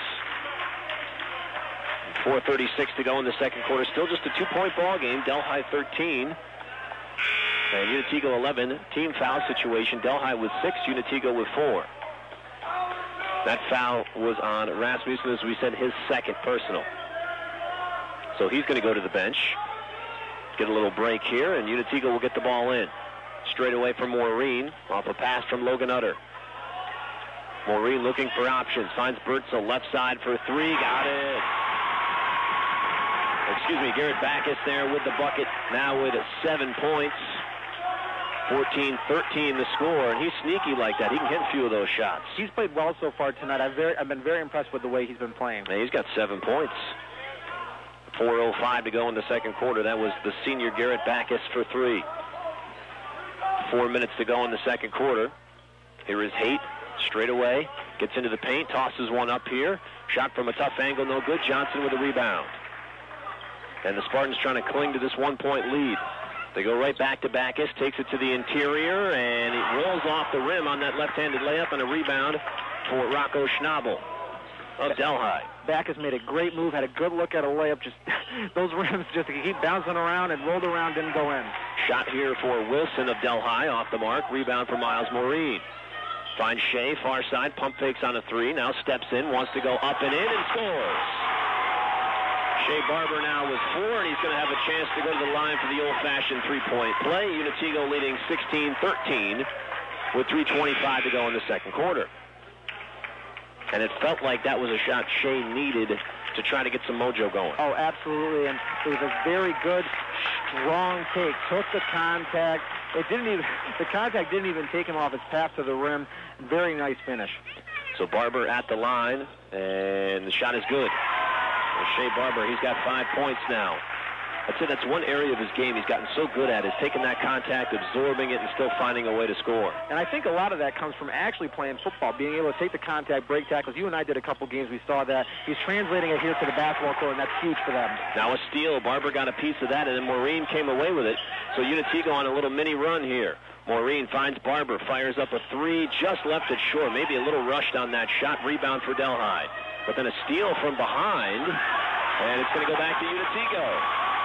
four thirty-six to go in the second quarter. Still just a two-point ball game. Delhi thirteen. And Unitigo eleven. Team foul situation. Delhi with six, Unitigo with four. That foul was on Rasmussen, as we said, his second personal. So he's going to go to the bench. Get a little break here, and Unitigo will get the ball in. Straight away from Maureen, off a pass from Logan Utter. Maureen looking for options. Finds Bertzel left side for three. Got it. Excuse me, Garrett Backus there with the bucket. Now with seven points. fourteen thirteen the score, and he's sneaky like that. He can hit a few of those shots. He's played well so far tonight. I've, very, I've been very impressed with the way he's been playing. And he's got seven points. four oh five to go in the second quarter. That was the senior Garrett Backus for three. Four minutes to go in the second quarter. Here is Haight, straight away. Gets into the paint, tosses one up here. Shot from a tough angle, no good. Johnson with a rebound. And the Spartans trying to cling to this one-point lead. They go right back to Backus, takes it to the interior, and it rolls off the rim on that left-handed layup, and a rebound for Rocco Schnabel of Delhi. Backus made a great move, had a good look at a layup. Just those rims just keep bouncing around and rolled around, didn't go in. Shot here for Wilson of Delhi, off the mark. Rebound for Miles Maureen. Finds Shea, far side, pump fakes on a three, now steps in, wants to go up and in, and scores. Shea Barber now with four, and he's going to have a chance to go to the line for the old-fashioned three-point play. Unitigo leading sixteen thirteen with three twenty-five to go in the second quarter. And it felt like that was a shot Shea needed to try to get some mojo going. Oh, absolutely, and it was a very good, strong take. Took the contact. It didn't even, the contact didn't even take him off his path to the rim. Very nice finish. So Barber at the line, and the shot is good. Shea Barber, he's got five points now. I'd say that's one area of his game he's gotten so good at, is taking that contact, absorbing it, and still finding a way to score. And I think a lot of that comes from actually playing football, being able to take the contact, break tackles. You and I did a couple games, we saw that. He's translating it here to the basketball court, and that's huge for them. Now a steal. Barber got a piece of that, and then Maureen came away with it. So Unitigo on a little mini run here. Maureen finds Barber, fires up a three, just left it short. Maybe a little rushed on that shot. Rebound for Delhi. But then a steal from behind, and it's going to go back to Unitigo.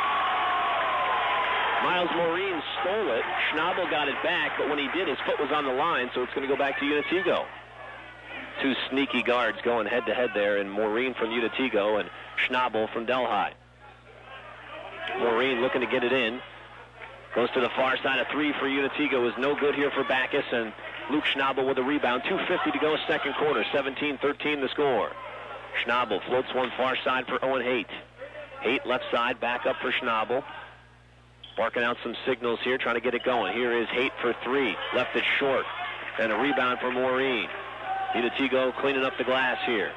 Miles Maureen stole it. Schnabel got it back, but when he did, his foot was on the line, so it's going to go back to Unitigo. Two sneaky guards going head-to-head there, and Maureen from Unitigo and Schnabel from Delhi. Maureen looking to get it in. Goes to the far side. A three for Unitigo is no good here for Backus, and Luke Schnabel with a rebound. two fifty to go second quarter. seventeen thirteen the score. Schnabel floats one far side for Owen Haight. Haight left side, back up for Schnabel. Barking out some signals here, trying to get it going. Here is Haight for three. Left it short. And a rebound for Maureen. Unitigo cleaning up the glass here.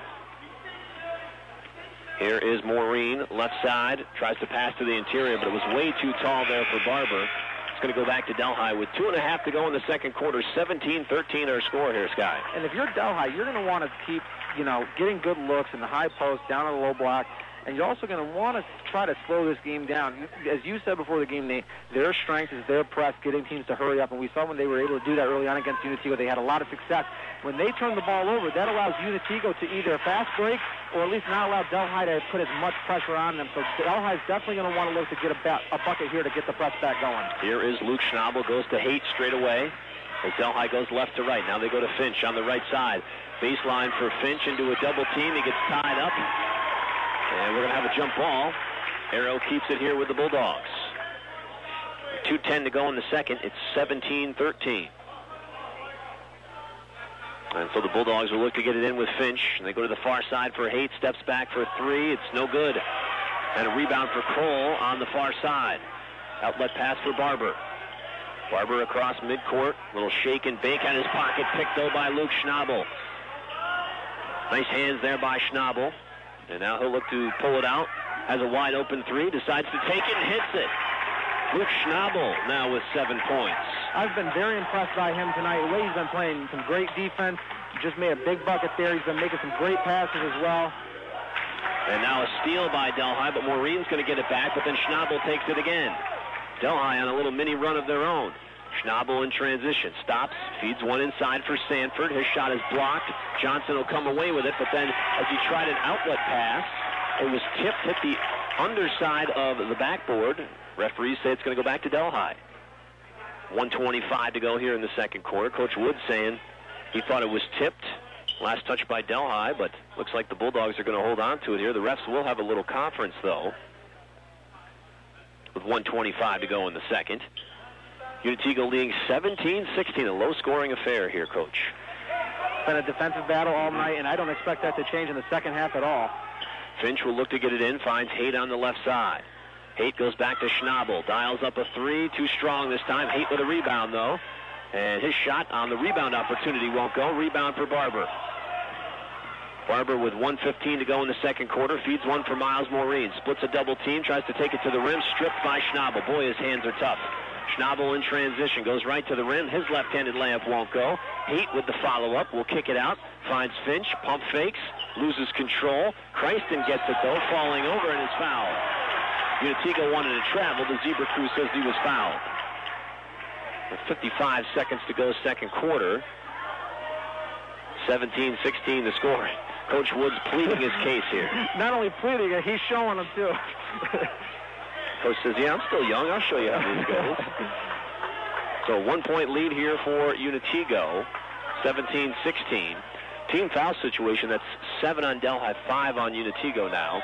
Here is Maureen, left side. Tries to pass to the interior, but it was way too tall there for Barber. It's going to go back to Delhi with two and a half to go in the second quarter. seventeen thirteen our score here, Sky. And if you're Delhi, you're going to want to keep, you know, getting good looks in the high post, down on the low block. and you're also going to want to try to slow this game down. As you said before the game, Nate, their strength is their press, getting teams to hurry up, and we saw when they were able to do that early on against Unitigo, they had a lot of success. When they turn the ball over, that allows Unitigo to either fast break or at least not allow Delhi to put as much pressure on them. So Delhi is definitely going to want to look to get a, ba- a bucket here to get the press back going. Here is Luke Schnabel, goes to Haight straight away. As Delhi goes left to right. Now they go to Finch on the right side. Baseline for Finch into a double team. He gets tied up. And we're going to have a jump ball. Arrow keeps it here with the Bulldogs. two ten to go in the second. It's seventeen thirteen. And so the Bulldogs will look to get it in with Finch. And they go to the far side for Haight. Steps back for three. It's no good. And a rebound for Kroll on the far side. Outlet pass for Barber. Barber across midcourt. Little shake and bake on his pocket. Picked, though, by Luke Schnabel. Nice hands there by Schnabel. And now he'll look to pull it out. Has a wide open three. Decides to take it and hits it. Luke Schnabel now with seven points. I've been very impressed by him tonight. The way he's been playing some great defense. Just made a big bucket there. He's been making some great passes as well. And now a steal by Delhi, but Maureen's going to get it back, but then Schnabel takes it again. Delhi on a little mini run of their own. Schnabel in transition. Stops, feeds one inside for Sanford. His shot is blocked. Johnson will come away with it, but then as he tried an outlet pass, it was tipped, hit the underside of the backboard. Referees say it's going to go back to Delhi. one twenty-five to go here in the second quarter. Coach Wood saying he thought it was tipped. Last touch by Delhi, but looks like the Bulldogs are going to hold on to it here. The refs will have a little conference, though, with one twenty-five to go in the second. Unitigo leading seventeen sixteen, a low-scoring affair here, Coach. It's been a defensive battle all night, and I don't expect that to change in the second half at all. Finch will look to get it in, finds Haight on the left side. Haight goes back to Schnabel, dials up a three, too strong this time. Haight with a rebound, though, and his shot on the rebound opportunity won't go. Rebound for Barber. Barber with one fifteen to go in the second quarter, feeds one for Miles Maureen, splits a double team, tries to take it to the rim, stripped by Schnabel. Boy, his hands are tough. Schnabel in transition, goes right to the rim. His left-handed layup won't go. Haight with the follow-up, will kick it out, finds Finch, pump fakes, loses control. Christen gets it, though, falling over and is fouled. Unitigo wanted to travel. The Zebra crew says he was fouled. With fifty-five seconds to go second quarter. seventeen sixteen the score. Coach Wood's pleading his case here. Not only pleading it, he's showing them, too. Coach says, yeah, I'm still young. I'll show you how this goes. So one-point lead here for Unitigo, seventeen sixteen. Team foul situation, that's seven on Delhi, five on Unitigo now.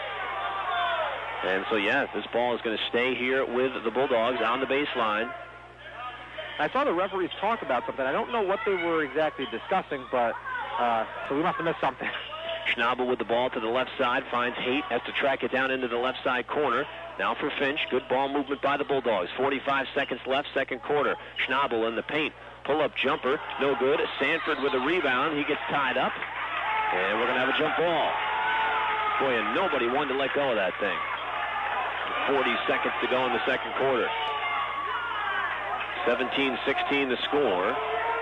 And so, yeah, this ball is going to stay here with the Bulldogs on the baseline. I saw the referees talk about something. I don't know what they were exactly discussing, but uh, so we must have missed something. Schnabel with the ball to the left side, finds Haight, has to track it down into the left side corner. Now for Finch, good ball movement by the Bulldogs. forty-five seconds left, second quarter. Schnabel in the paint, pull-up jumper, no good. Sanford with a rebound, he gets tied up, and we're going to have a jump ball. Boy, and nobody wanted to let go of that thing. forty seconds to go in the second quarter. seventeen sixteen the score.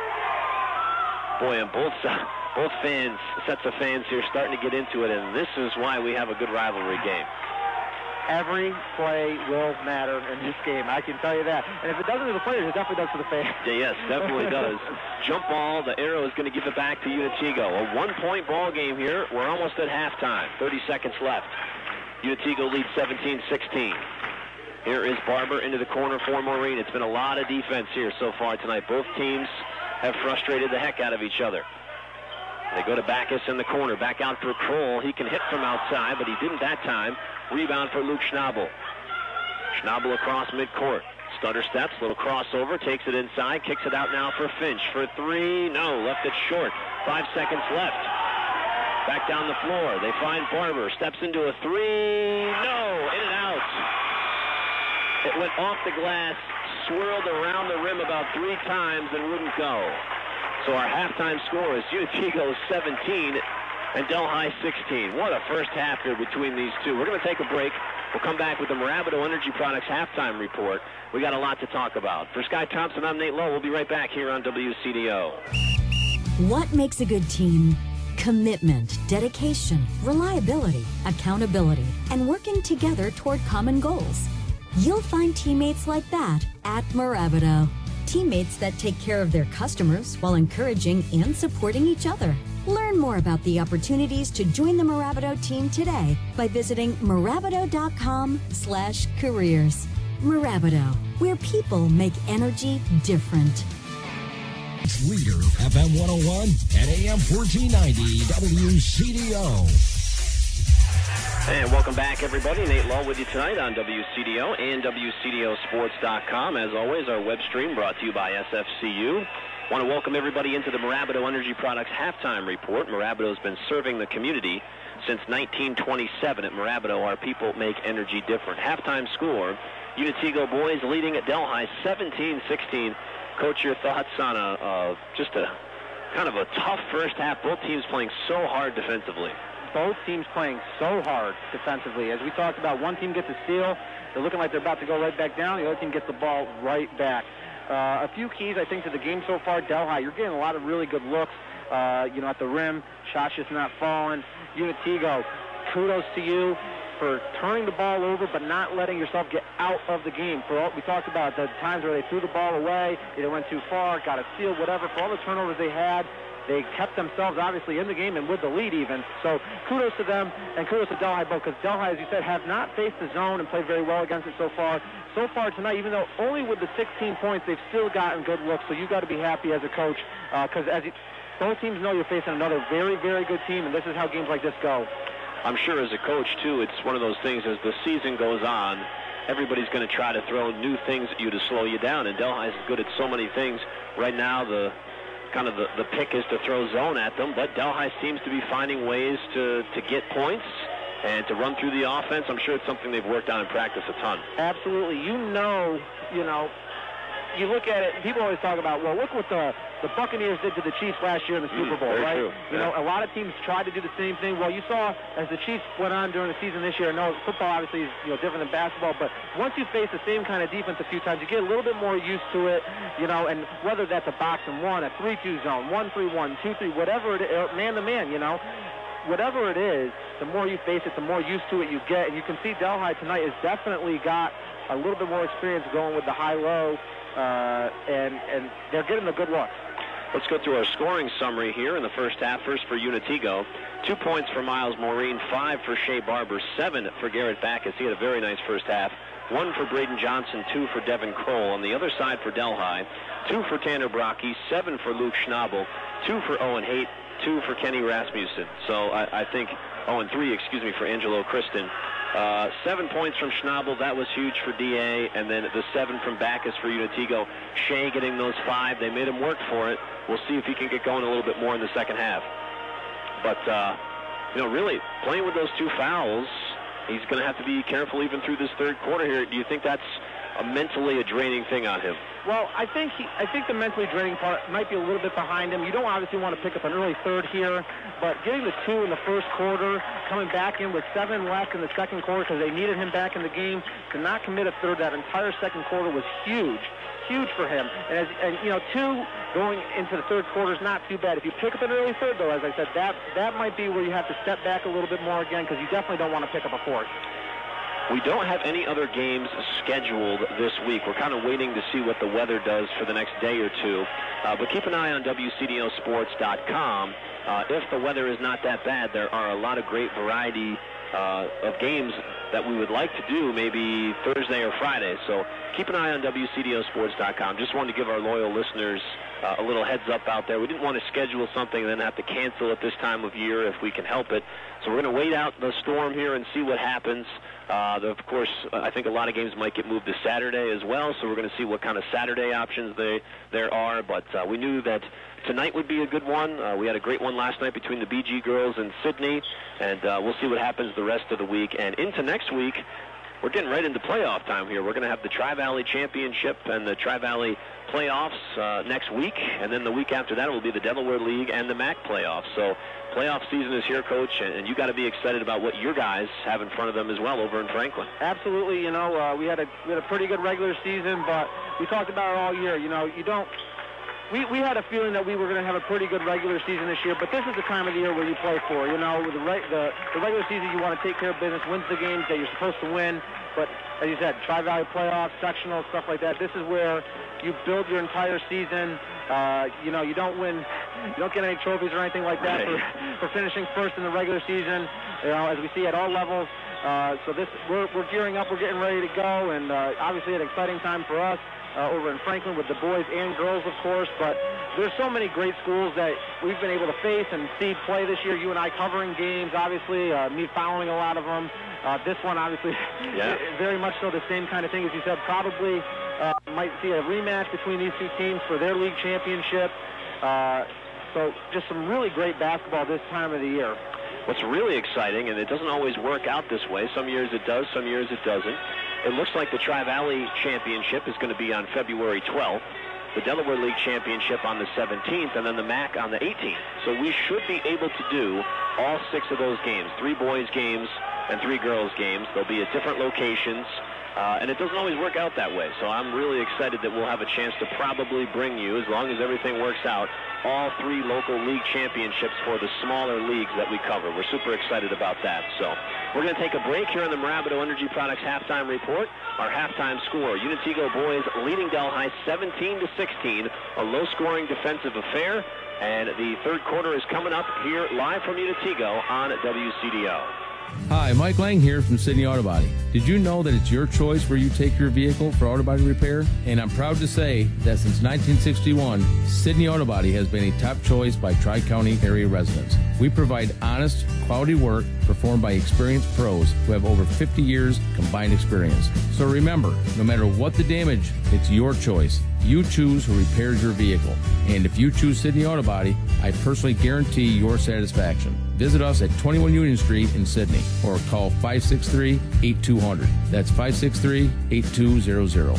Boy, and both sides. Both fans, sets of fans here starting to get into it, and this is why we have a good rivalry game. Every play will matter in this game, I can tell you that. And if it doesn't to the players, it definitely does to the fans. Yeah, yes, definitely does. Jump ball, the Arrow is going to give it back to Unitigo. A one-point ball game here. We're almost at halftime. thirty seconds left. Unitigo leads seventeen sixteen. Here is Barber into the corner for Maureen. It's been a lot of defense here so far tonight. Both teams have frustrated the heck out of each other. They go to Backus in the corner. Back out for Kroll. He can hit from outside, but he didn't that time. Rebound for Luke Schnabel. Schnabel across midcourt. Stutter steps, little crossover, takes it inside, kicks it out now for Finch. For three, no, left it short. Five seconds left. Back down the floor. They find Barber. Steps into a three. No, in and out. It went off the glass, swirled around the rim about three times and wouldn't go. So our halftime score is Unitigo seventeen and Delhi sixteen. What a first half here between these two. We're going to take a break. We'll come back with the Mirabito Energy Products halftime report. We got a lot to talk about. For Sky Thompson, I'm Nate Lowe. We'll be right back here on W C D O. What makes a good team? Commitment, dedication, reliability, accountability, and working together toward common goals. You'll find teammates like that at Mirabito. Teammates that take care of their customers while encouraging and supporting each other. Learn more about the opportunities to join the Mirabito team today by visiting Mirabito.com slash careers. Mirabito, where people make energy different. Leader F M one oh one and A M fourteen ninety W C D O. And welcome back, everybody. Nate Law with you tonight on W C D O and W C D O sports dot com. As always, our web stream brought to you by S F C U. Want to welcome everybody into the Mirabito Energy Products Halftime Report. Mirabito has been serving the community since nineteen twenty-seven. At Mirabito, our people make energy different. Halftime score, Unitigo boys leading at Delhi seventeen sixteen. Coach, your thoughts on a uh, just a kind of a tough first half? Both teams playing so hard defensively. Both teams playing so hard defensively. As we talked about, one team gets a steal. They're looking like they're about to go right back down. The other team gets the ball right back. Uh, a few keys, I think, to the game so far. Delhi, you're getting a lot of really good looks, uh, you know, at the rim. Shots just not falling. Unitigo, kudos to you for turning the ball over but not letting yourself get out of the game. For all, we talked about the times where they threw the ball away, either went too far, got a steal, whatever. For all the turnovers they had, they kept themselves obviously in the game and with the lead even. So kudos to them and kudos to Delhi both, because Delhi, as you said, have not faced the zone and played very well against it so far. So far tonight, even though only with the sixteen points, they've still gotten good looks. So you've got to be happy as a coach, because uh, as you, both teams know you're facing another very, very good team, and this is how games like this go. I'm sure as a coach, too, it's one of those things as the season goes on, everybody's going to try to throw new things at you to slow you down, and Delhi's good at so many things. Right now, the kind of the, the pick is to throw zone at them, but Delhi seems to be finding ways to, to get points and to run through the offense. I'm sure it's something they've worked on in practice a ton. Absolutely. You know, you know, you look at it, people always talk about, well, look what the, the Buccaneers did to the Chiefs last year in the Super Bowl, mm, right? True. You yeah. know, a lot of teams tried to do the same thing. Well, you saw as the Chiefs went on during the season this year, I know football obviously is, you know, different than basketball, but once you face the same kind of defense a few times, you get a little bit more used to it, you know, and whether that's a box and one, a three two zone, one three one, two three, whatever it is, man to man, you know, whatever it is, the more you face it, the more used to it you get. And you can see Delhi tonight has definitely got a little bit more experience going with the high-low, uh, and, and they're getting the good looks. Let's go through our scoring summary here in the first half. First for Unitigo, two points for Miles Maureen, five for Shea Barber, seven for Garrett Backus. He had a very nice first half. One for Braden Johnson, two for Devin Kroll. On the other side for Delhi, two for Tanner Brocky, seven for Luke Schnabel, two for Owen Haight, two for Kenny Rasmussen. So I, I think, oh, and three, excuse me, for Angelo Kristen. Uh, seven points from Schnabel, that was huge for D A, and then the seven from Backus for Unitigo. Shea getting those five, they made him work for it. We'll see if he can get going a little bit more in the second half. But, uh, you know, really, playing with those two fouls, he's going to have to be careful even through this third quarter here. Do you think that's a mentally a draining thing on him? Well, I think he, I think the mentally draining part might be a little bit behind him. You don't obviously want to pick up an early third here, but getting the two in the first quarter, coming back in with seven left in the second quarter because they needed him back in the game, to not commit a third that entire second quarter was huge, huge for him. And, as, and you know, two going into the third quarter is not too bad. If you pick up an early third, though, as I said, that, that might be where you have to step back a little bit more again, because you definitely don't want to pick up a fourth. We don't have any other games scheduled this week. We're kind of waiting to see what the weather does for the next day or two. Uh, but keep an eye on W C D O sports dot com. Uh, if the weather is not that bad, there are a lot of great variety uh, of games that we would like to do maybe Thursday or Friday. So keep an eye on W C D O sports dot com. Just wanted to give our loyal listeners uh, a little heads up out there. We didn't want to schedule something and then have to cancel at this time of year if we can help it. So we're going to wait out the storm here and see what happens. Uh, of course, I think a lot of games might get moved to Saturday as well, so we're going to see what kind of Saturday options they, there are. But uh, we knew that tonight would be a good one. Uh, we had a great one last night between the B G girls and Sydney, and uh, we'll see what happens the rest of the week. And into next week, we're getting right into playoff time here. We're going to have the Tri-Valley Championship and the Tri-Valley playoffs uh, next week, and then the week after that it will be the Delaware League and the M A C playoffs. So playoff season is here, Coach, and you got to be excited about what your guys have in front of them as well over in Franklin. Absolutely. You know, uh, we had a we had a pretty good regular season, but we talked about it all year. You know, you don't we, we had a feeling that we were going to have a pretty good regular season this year, but this is the time of the year where you play for. You know, with the, re- the, the regular season, you want to take care of business, win the games that you're supposed to win. But as you said, Tri-Valley playoffs, sectional, stuff like that, this is where you build your entire season. Uh, you know, you don't win, you don't get any trophies or anything like that for, for finishing first in the regular season, you know, as we see at all levels. Uh, so this, we're, we're gearing up, we're getting ready to go, and uh, obviously an exciting time for us uh, over in Franklin with the boys and girls, of course. But there's so many great schools that we've been able to face and see play this year. You and I covering games, obviously, uh, me following a lot of them. Uh, this one, obviously, yeah. very much so the same kind of thing, as you said. Probably uh, might see a rematch between these two teams for their league championship. Uh, so just some really great basketball this time of the year. What's really exciting, and it doesn't always work out this way. Some years it does, some years it doesn't. It looks like the Tri-Valley Championship is going to be on February twelfth, the Delaware League Championship on the seventeenth, and then the M A C on the eighteenth. So we should be able to do all six of those games, three boys games and three girls games. They'll be at different locations. Uh, and it doesn't always work out that way. So I'm really excited that we'll have a chance to probably bring you, as long as everything works out, all three local league championships for the smaller leagues that we cover. We're super excited about that. So we're going to take a break here on the Mirabito Energy Products halftime report. Our halftime score, Unitigo boys leading Delhi seventeen to sixteen, a low-scoring defensive affair. And the third quarter is coming up here live from Unitigo on W C D O. Hi, Mike Lang here from Sydney Auto Body. Did you know that it's your choice where you take your vehicle for auto body repair? And I'm proud to say that since nineteen sixty-one, Sydney Auto Body has been a top choice by Tri-County area residents. We provide honest, quality work performed by experienced pros who have over fifty years combined experience. So remember, no matter what the damage, it's your choice. You choose who repairs your vehicle. And if you choose Sydney Auto Body, I personally guarantee your satisfaction. Visit us at twenty-one Union Street in Sydney or call five six three, eight two zero zero. That's five six three, eight two zero zero.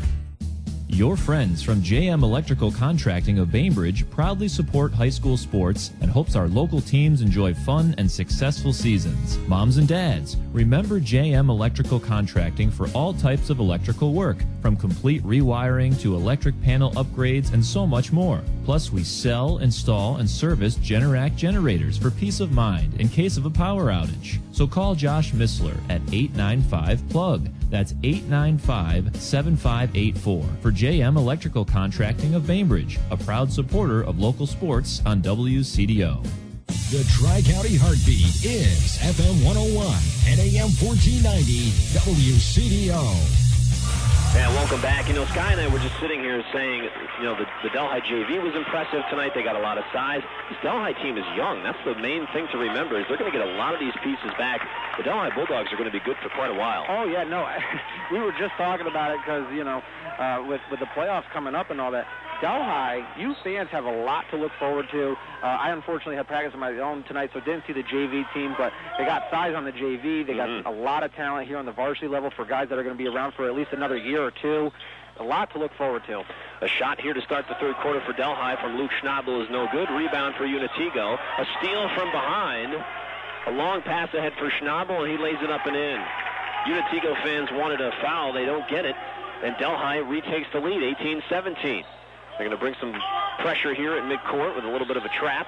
Your friends from J M Electrical Contracting of Bainbridge proudly support high school sports and hopes our local teams enjoy fun and successful seasons. Moms and dads, remember J M Electrical Contracting for all types of electrical work, from complete rewiring to electric panel upgrades and so much more. Plus, we sell, install, and service Generac generators for peace of mind in case of a power outage. So call Josh Missler at eight nine five plug. That's eight nine five, seven five eight four for J M Electrical Contracting of Bainbridge, a proud supporter of local sports on W C D O. The Tri-County Heartbeat is F M one oh one and A M fourteen ninety W C D O. And welcome back. You know, Sky and I were just sitting here saying, you know, the, the Delhi J V was impressive tonight. They got a lot of size. This Delhi team is young. That's the main thing to remember, is they're going to get a lot of these pieces back. The Delhi Bulldogs are going to be good for quite a while. Oh, yeah, no. We were just talking about it because, you know, uh, with, with the playoffs coming up and all that, Delhi, you fans have a lot to look forward to. Uh, I unfortunately had practice of my own tonight, so didn't see the J V team, but they got size on the J V. They got mm-hmm. a lot of talent here on the varsity level for guys that are going to be around for at least another year or two. A lot to look forward to. A shot here to start the third quarter for Delhi from Luke Schnabel is no good. Rebound for Unitigo. A steal from behind. A long pass ahead for Schnabel, and he lays it up and in. Unitigo fans wanted a foul. They don't get it. And Delhi retakes the lead, eighteen seventeen. They're going to bring some pressure here at midcourt with a little bit of a trap.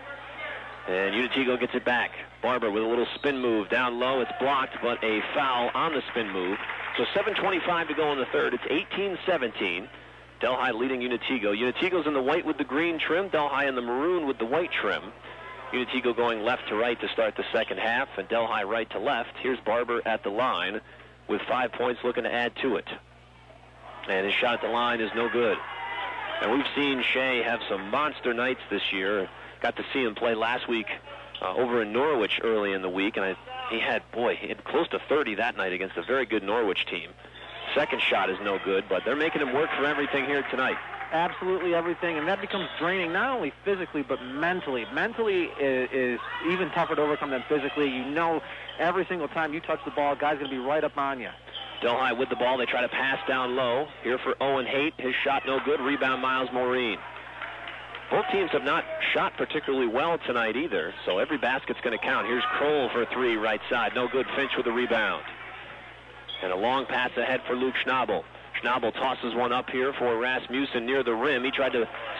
And Unitigo gets it back. Barber with a little spin move down low. It's blocked, but a foul on the spin move. So seven twenty-five to go in the third. It's eighteen seventeen. Delhi leading Unitigo. Unitigo's in the white with the green trim. Delhi in the maroon with the white trim. Unitigo going left to right to start the second half, and Delhi right to left. Here's Barber at the line with five points, looking to add to it. And his shot at the line is no good. And we've seen Shea have some monster nights this year. Got to see him play last week uh, over in Norwich early in the week, and I, he had, boy, he had close to thirty that night against a very good Norwich team. Second shot is no good, but they're making him work for everything here tonight. Absolutely everything, and that becomes draining not only physically but mentally. Mentally is, is even tougher to overcome than physically. You know every single time you touch the ball, a guy's going to be right up on you. Delhi with the ball. They try to pass down low. Here for Owen Haight. His shot no good. Rebound Miles Maureen. Both teams have not shot particularly well tonight either, so every basket's going to count. Here's Kroll for three, right side. No good. Finch with the rebound. And a long pass ahead for Luke Schnabel. Schnabel tosses one up here for Rasmussen near the rim. He tried to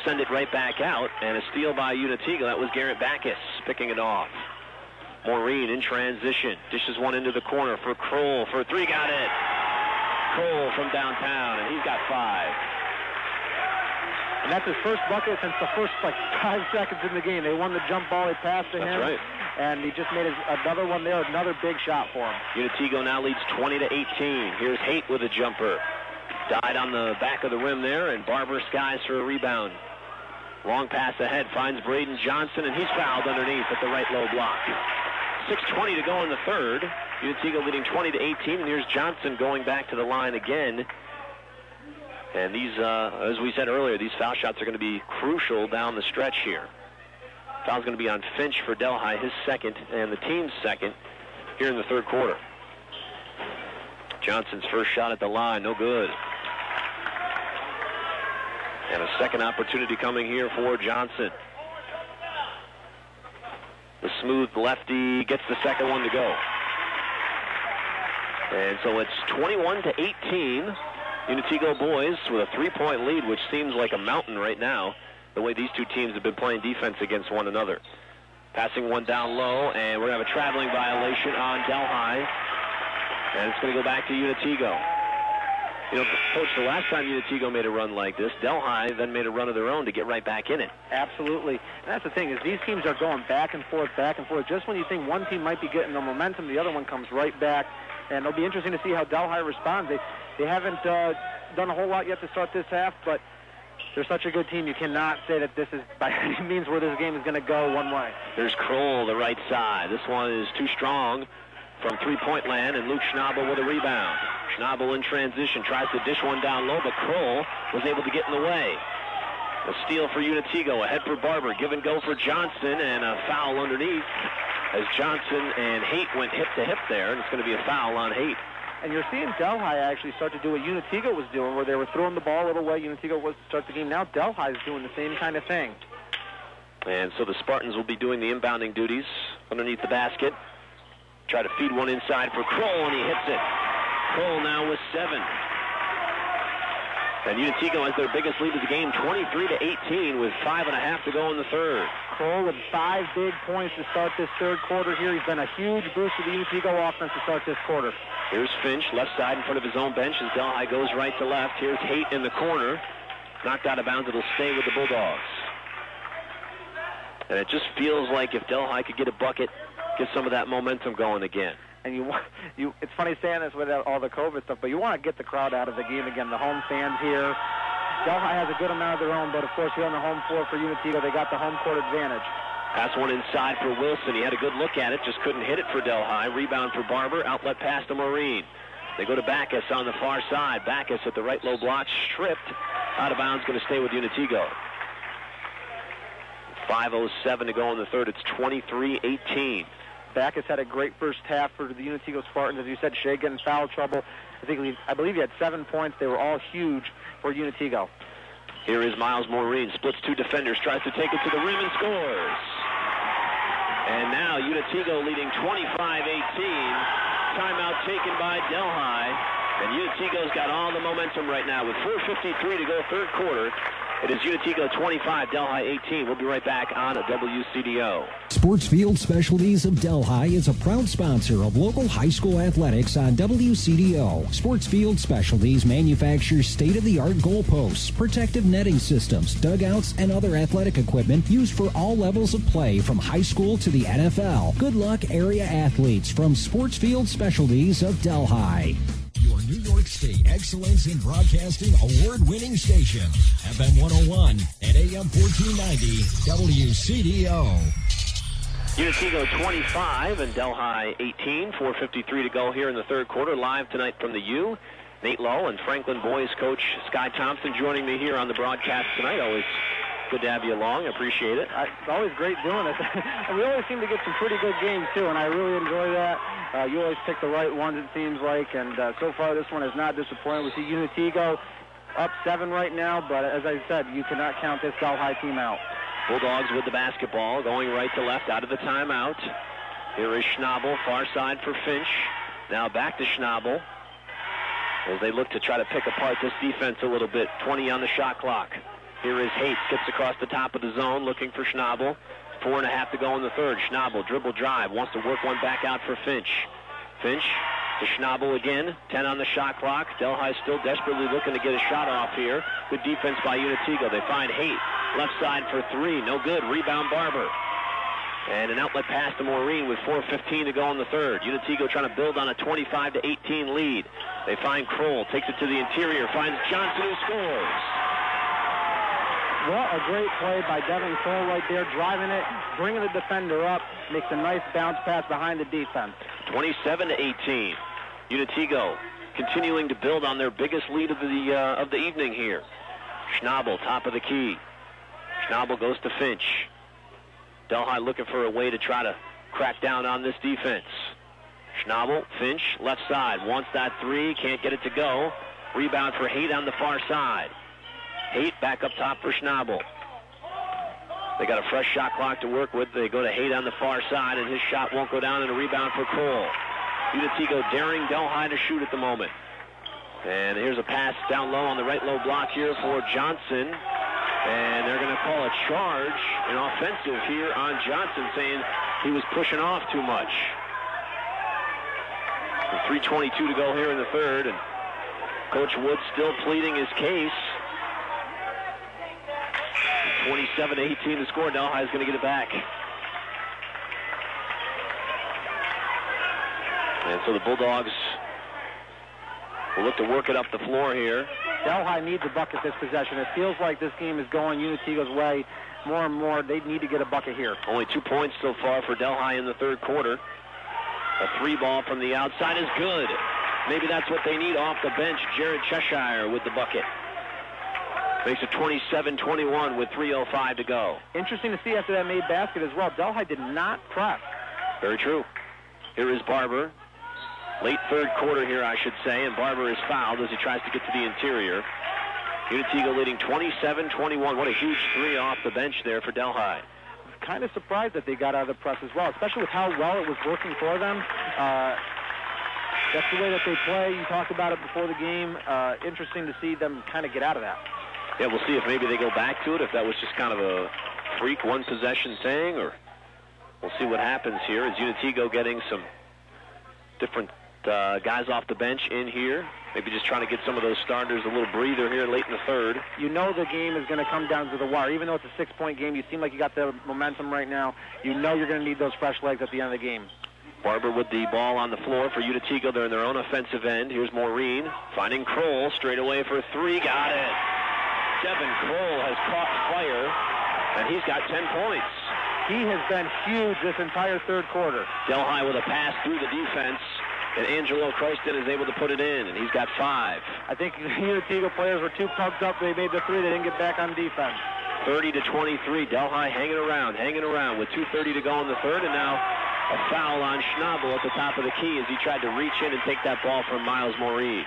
send it right back out, and a steal by Unatigo. That was Garrett Backus picking it off. Maureen in transition. Dishes one into the corner for Kroll for three. Got it. Kroll from downtown, and he's got five. And that's his first bucket since the first, like, five seconds in the game. They won the jump ball. They passed to That's him. right. And he just made his, another one there, another big shot for him. Unatigo now leads twenty to eighteen. Here's Haight with a jumper. Died on the back of the rim there, and Barber skies for a rebound. Long pass ahead, finds Braden Johnson, and he's fouled underneath at the right low block. six twenty to go in the third. Unatigo leading twenty to eighteen, and here's Johnson going back to the line again. And these, uh, as we said earlier, these foul shots are going to be crucial down the stretch here. Foul's going to be on Finch for Delhi, his second, and the team's second here in the third quarter. Johnson's first shot at the line, no good. And a second opportunity coming here for Johnson. The smooth lefty gets the second one to go. And so it's twenty-one to eighteen. Unatigo boys with a three-point lead, which seems like a mountain right now, the way these two teams have been playing defense against one another. Passing one down low, and we're going to have a traveling violation on Delhi. And it's going to go back to Unatigo. You know, Coach, the last time Unatigo made a run like this, Delhi then made a run of their own to get right back in it. Absolutely. And that's the thing, is these teams are going back and forth, back and forth. Just when you think one team might be getting the momentum, the other one comes right back. And it'll be interesting to see how Delhi responds. They, they haven't uh, done a whole lot yet to start this half, but they're such a good team, you cannot say that this is by any means where this game is going to go one way. There's Kroll, the right side. This one is too strong from three-point land, and Luke Schnabel with a rebound. Schnabel in transition, tries to dish one down low, but Kroll was able to get in the way. A steal for Unatigo, ahead for Barber, give and go for Johnson, and a foul underneath as Johnson and Haight went hip to hip there, and it's going to be a foul on Haight. And you're seeing Delhi actually start to do what Unatigo was doing, where they were throwing the ball a little way. Unatigo was to start the game. Now Delhi is doing the same kind of thing. And so the Spartans will be doing the inbounding duties underneath the basket. Try to feed one inside for Kroll, and he hits it. Kroll now with seven. And Unatigo has their biggest lead of the game, twenty-three to eighteen, with five and a half to go in the third. Kroll with five big points to start this third quarter here. He's been a huge boost to the Unatigo offense to start this quarter. Here's Finch, left side in front of his own bench as Delhi goes right to left. Here's Haight in the corner. Knocked out of bounds. It'll stay with the Bulldogs. And it just feels like if Delhi could get a bucket, get some of that momentum going again. And you, you, it's funny saying this with all the COVID stuff, but you want to get the crowd out of the game again. The home fans here. Delhi has a good amount of their own, but of course here on the home floor for Unatigo, they got the home court advantage. Pass one inside for Wilson. He had a good look at it, just couldn't hit it for Delhi. Rebound for Barber, outlet pass to Maureen. They go to Backus on the far side. Backus at the right low block, stripped. Out of bounds, going to stay with Unatigo. five oh seven to go in the third. It's twenty-three eighteen. Backus had a great first half for the Unatigo Spartans. As you said, Shea getting foul trouble. I think we, I believe he had seven points. They were all huge for Unatigo. Here is Miles Maureen. Splits two defenders. Tries to take it to the rim and scores. And now Unatigo leading twenty-five eighteen. Timeout taken by Delhi. And Unatigo's got all the momentum right now with four fifty-three to go third quarter. It is Unatigo twenty-five, Delhi eighteen. We'll be right back on W C D O. Sportsfield Specialties of Delhi is a proud sponsor of local high school athletics on W C D O. Sportsfield Specialties manufactures state-of-the-art goalposts, protective netting systems, dugouts, and other athletic equipment used for all levels of play from high school to the N F L. Good luck, area athletes from Sportsfield Specialties of Delhi. Your New York State Excellence in Broadcasting award-winning station, F M one oh one and A M fourteen ninety W C D O. Unatigo twenty-five and Delhi eighteen. four fifty-three to go here in the third quarter. Live tonight from the U. Nate Lowe and Franklin boys coach Sky Thompson joining me here on the broadcast tonight. Always good to have you along. I appreciate it. I, it's always great doing it. And we always seem to get some pretty good games, too, and I really enjoy that. Uh, you always pick the right ones, it seems like, and uh, so far this one is not disappointing. We see Unatigo up seven right now, but as I said, you cannot count this Delhi team out. Bulldogs with the basketball, going right to left out of the timeout. Here is Schnabel, far side for Finch. Now back to Schnabel as they look to try to pick apart this defense a little bit. twenty on the shot clock. Here is Haight, skips across the top of the zone, looking for Schnabel. Four and a half to go in the third. Schnabel, dribble drive, wants to work one back out for Finch. Finch to Schnabel again, ten on the shot clock. Delhi still desperately looking to get a shot off here. Good defense by Unitigo. They find Haight, left side for three, no good. Rebound Barber. And an outlet pass to Maureen with four fifteen to go in the third. Unitigo trying to build on a twenty-five to eighteen lead. They find Kroll, takes it to the interior, finds Johnson, who scores. What a great play by Devin Kroll right there, driving it, bringing the defender up, makes a nice bounce pass behind the defense. twenty-seven to eighteen. Unitigo continuing to build on their biggest lead of the uh, of the evening here. Schnabel, top of the key. Schnabel goes to Finch. Delhi looking for a way to try to crack down on this defense. Schnabel, Finch, left side, wants that three, can't get it to go. Rebound for Haight on the far side. Haight back up top for Schnabel. They got a fresh shot clock to work with. They go to Haight on the far side, and his shot won't go down, and a rebound for Kroll. Unitigo daring Delhi to shoot at the moment. And here's a pass down low on the right low block here for Johnson. And they're going to call a charge, an offensive here on Johnson, saying he was pushing off too much. three twenty-two to go here in the third, and Coach Wood still pleading his case. twenty-seven to eighteen to score. Delhi is going to get it back. And so the Bulldogs will look to work it up the floor here. Delhi needs a bucket this possession. It feels like this game is going Unitigo's way more and more. They need to get a bucket here. Only two points so far for Delhi in the third quarter. A three ball from the outside is good. Maybe that's what they need off the bench. Jared Cheshire with the bucket. Makes it twenty-seven twenty-one with three oh five to go. Interesting to see after that made basket as well. Delhi did not press. Very true. Here is Barber. Late third quarter here, I should say, and Barber is fouled as he tries to get to the interior. Unitigo leading twenty-seven twenty-one. What a huge three off the bench there for Delhi. Kind of surprised that they got out of the press as well, especially with how well it was working for them. Uh, that's the way that they play. You talked about it before the game. Uh, interesting to see them kind of get out of that. Yeah, we'll see if maybe they go back to it, if that was just kind of a freak one-possession thing, or we'll see what happens here. Is Unitigo getting some different uh, guys off the bench in here? Maybe just trying to get some of those starters a little breather here late in the third. You know the game is going to come down to the wire. Even though it's a six-point game, you seem like you got the momentum right now. You know you're going to need those fresh legs at the end of the game. Barber with the ball on the floor for Unitigo. They're in their own offensive end. Here's Maureen finding Kroll straight away for three. Got it. Devin Kroll has caught fire, and he's got ten points. He has been huge this entire third quarter. Delhi with a pass through the defense, and Angelo Christen is able to put it in, and he's got five. I think the Unitigo players were too pumped up. They made the three. They didn't get back on defense. thirty to twenty-three. Delhi hanging around, hanging around with two thirty to go in the third, and now a foul on Schnabel at the top of the key as he tried to reach in and take that ball from Miles Maureen.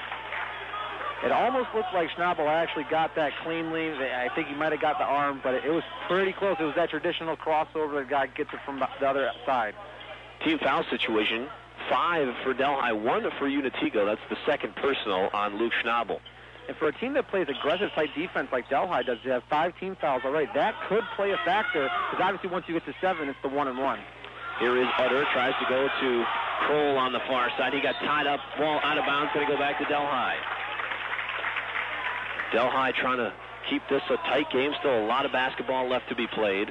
It almost looked like Schnabel actually got that cleanly. I think he might have got the arm, but it was pretty close. It was that traditional crossover. The guy gets it from the other side. Team foul situation. Five for Delhi, one for Unitigo. That's the second personal on Luke Schnabel. And for a team that plays aggressive type defense like Delhi does, they have five team fouls already. That could play a factor, because obviously once you get to seven, it's the one and one. Here is Utter, tries to go to Kroll on the far side. He got tied up, ball out of bounds, going to go back to Delhi. Delhi trying to keep this a tight game. Still a lot of basketball left to be played.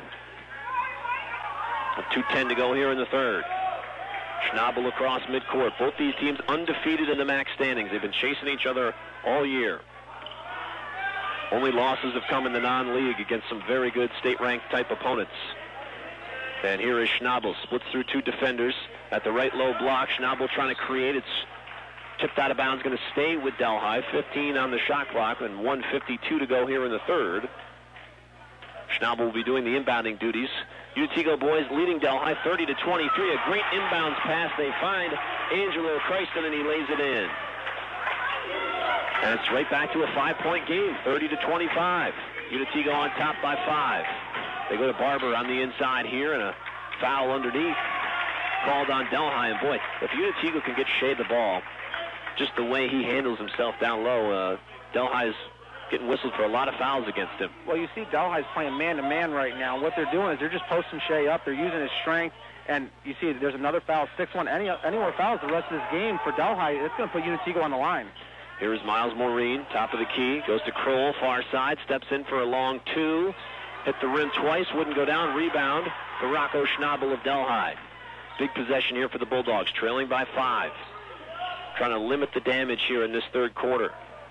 two ten to go here in the third. Schnabel across midcourt. Both these teams undefeated in the M A C standings. They've been chasing each other all year. Only losses have come in the non-league against some very good state-ranked type opponents. And here is Schnabel. Splits through two defenders at the right low block. Schnabel trying to create. It's tipped out of bounds, going to stay with Delhi. fifteen on the shot clock and one fifty-two to go here in the third. Schnabel will be doing the inbounding duties. Unitigo boys leading Delhi thirty to twenty-three. A great inbounds pass. They find Angelo Christen, and he lays it in. And it's right back to a five-point game, thirty to twenty-five. Unitigo on top by five. They go to Barber on the inside here, and a foul underneath called on Delhi. And boy, if Unitigo can get Shea the ball, just the way he handles himself down low, uh, Delhi's getting whistled for a lot of fouls against him. Well, you see Delhi's playing man-to-man right now. What they're doing is they're just posting Shea up. They're using his strength. And you see there's another foul, six one. Any, any more fouls the rest of this game for Delhi, it's going to put Unitigo on the line. Here's Miles Maureen, top of the key. Goes to Kroll, far side. Steps in for a long two. Hit the rim twice. Wouldn't go down. Rebound for Rocco Schnabel of Delhi. Big possession here for the Bulldogs, trailing by five. Trying to limit the damage here in this third quarter.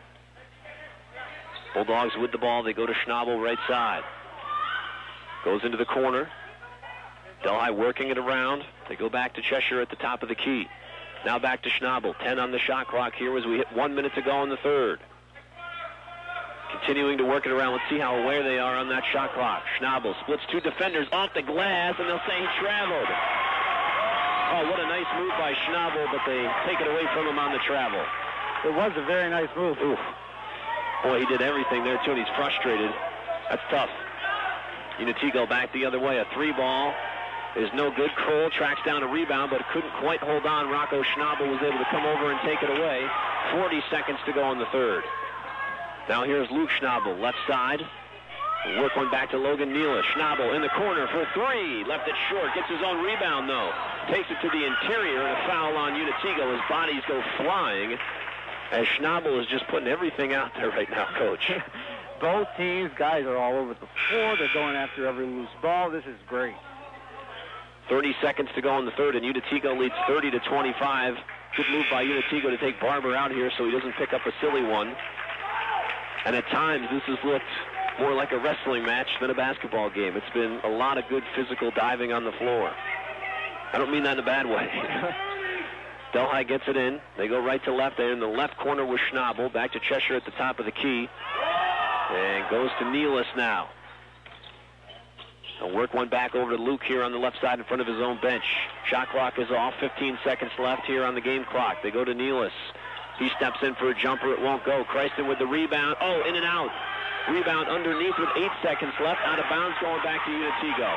Bulldogs with the ball. They go to Schnabel right side. Goes into the corner. Delhi working it around. They go back to Cheshire at the top of the key. Now back to Schnabel. ten on the shot clock here as we hit one minute to go in the third. Continuing to work it around. Let's see how aware they are on that shot clock. Schnabel splits two defenders off the glass, and they'll say he traveled. Oh, what a nice move by Schnabel, but they take it away from him on the travel. It was a very nice move. Oof. Boy, he did everything there, too, and he's frustrated. That's tough. Unitigo back the other way. A three ball is no good. Kroll tracks down a rebound, but couldn't quite hold on. Rocco Schnabel was able to come over and take it away. forty seconds to go in the third. Now here's Luke Schnabel, left side. Work one back to Logan Neela. Schnabel in the corner for three. Left it short. Gets his own rebound, though. Takes it to the interior, and a foul on Unitigo. His bodies go flying as Schnabel is just putting everything out there right now, Coach. Both teams, guys are all over the floor. They're going after every loose ball. This is great. thirty seconds to go in the third, and Unitigo leads thirty to twenty-five. Good move by Unitigo to take Barber out here so he doesn't pick up a silly one. And at times, this has looked more like a wrestling match than a basketball game. It's been a lot of good physical diving on the floor. I don't mean that in a bad way. Delhi gets it in. They go right to left. They're in the left corner with Schnabel. Back to Cheshire at the top of the key. And goes to Nealis now. They'll work one back over to Luke here on the left side in front of his own bench. Shot clock is off. fifteen seconds left here on the game clock. They go to Nealis. He steps in for a jumper. It won't go. Christen with the rebound. Oh, in and out. Rebound underneath with eight seconds left. Out of bounds going back to Unitigo.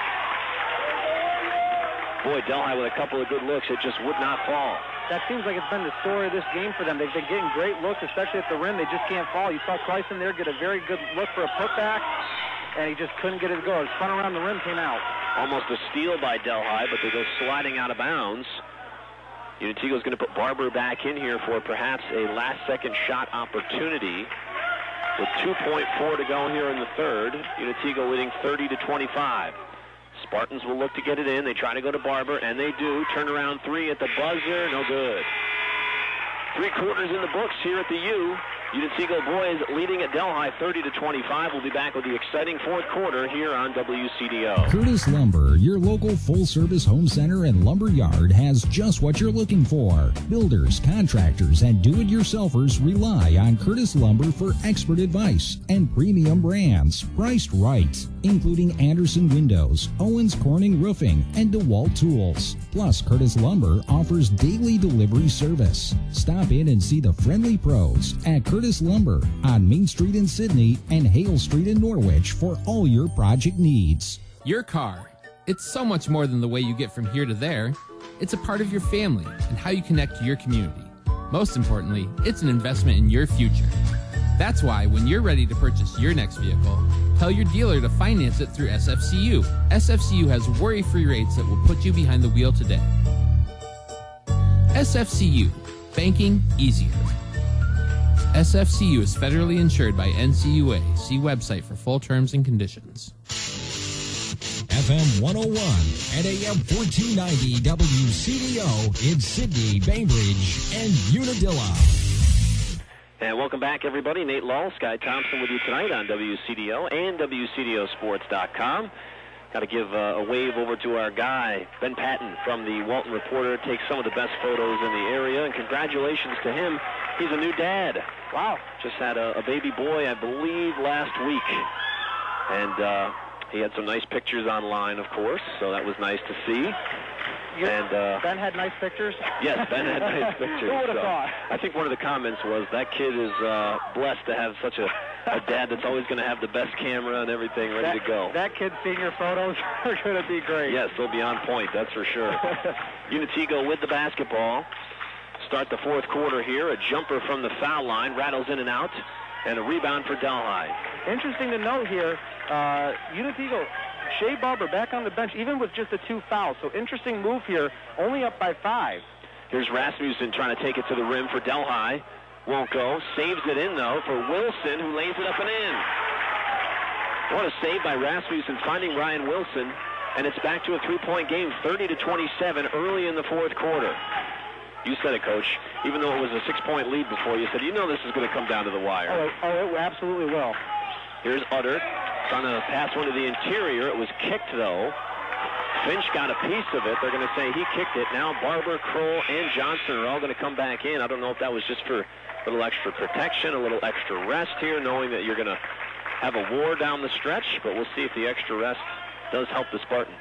Boy, Delhi with a couple of good looks. It just would not fall. That seems like it's been the story of this game for them. They've been getting great looks, especially at the rim. They just can't fall. You saw Christen there get a very good look for a putback, and he just couldn't get it to go. It spun around the rim, came out. Almost a steal by Delhi, but they go sliding out of bounds. Unitigo's going to put Barber back in here for perhaps a last-second shot opportunity. With two point four to go here in the third, Unitigo leading thirty to twenty-five. Spartans will look to get it in. They try to go to Barber, and they do. Turnaround three at the buzzer. No good. Three quarters in the books here at the U. Unitigo boys leading at Delhi thirty to twenty-five. We'll be back with the exciting fourth quarter here on W C D O. Curtis Lumber, your local full-service home center and lumber yard, has just what you're looking for. Builders, contractors, and do-it-yourselfers rely on Curtis Lumber for expert advice and premium brands priced right, including Anderson Windows, Owens Corning Roofing, and DeWalt Tools. Plus, Curtis Lumber offers daily delivery service. Stop in and see the friendly pros at Curtis Lumber on Main Street in Sydney and Hale Street in Norwich for all your project needs. Your car. It's so much more than the way you get from here to there. It's a part of your family and how you connect to your community. Most importantly, it's an investment in your future. That's why when you're ready to purchase your next vehicle, tell your dealer to finance it through S F C U. S F C U has worry-free rates that will put you behind the wheel today. S F C U. Banking easier. S F C U is federally insured by N C U A. See website for full terms and conditions. F M one oh one and A M fourteen ninety W C D O in Sydney, Bainbridge, and Unadilla. And welcome back, everybody. Nate Lull, Sky Thompson with you tonight on W C D O and W C D O sports dot com. Got to give uh, a wave over to our guy, Ben Patton from the Walton Reporter. Takes some of the best photos in the area, and congratulations to him. He's a new dad. Wow. Just had a, a baby boy, I believe, last week. And uh, he had some nice pictures online, of course, so that was nice to see. And uh, Ben had nice pictures? Yes, Ben had nice pictures. Who would have so thought? I think one of the comments was, that kid is uh, blessed to have such a, a dad that's always going to have the best camera and everything ready that, to go. That kid's senior photos are going to be great. Yes, they'll be on point, that's for sure. Unitigo with the basketball. Start the fourth quarter here. A jumper from the foul line. Rattles in and out. and a rebound for Delhi. Interesting to note here, uh, Unity Shea Barber back on the bench, even with just the two fouls. So interesting move here, only up by five. Here's Rasmussen trying to take it to the rim for Delhi. Won't go. Saves it in, though, for Wilson, who lays it up and in. What a save by Rasmussen, finding Ryan Wilson. And it's back to a three-point game, thirty to twenty-seven, early in the fourth quarter. You said it, Coach. Even though it was a six-point lead before, you said, you know this is going to come down to the wire. Oh, oh it absolutely will. Here's Utter trying to pass one to the interior. It was kicked, though. Finch got a piece of it. They're going to say he kicked it. Now Barber, Kroll, and Johnson are all going to come back in. I don't know if that was just for a little extra protection, a little extra rest here, knowing that you're going to have a war down the stretch, but we'll see if the extra rest does help the Spartans.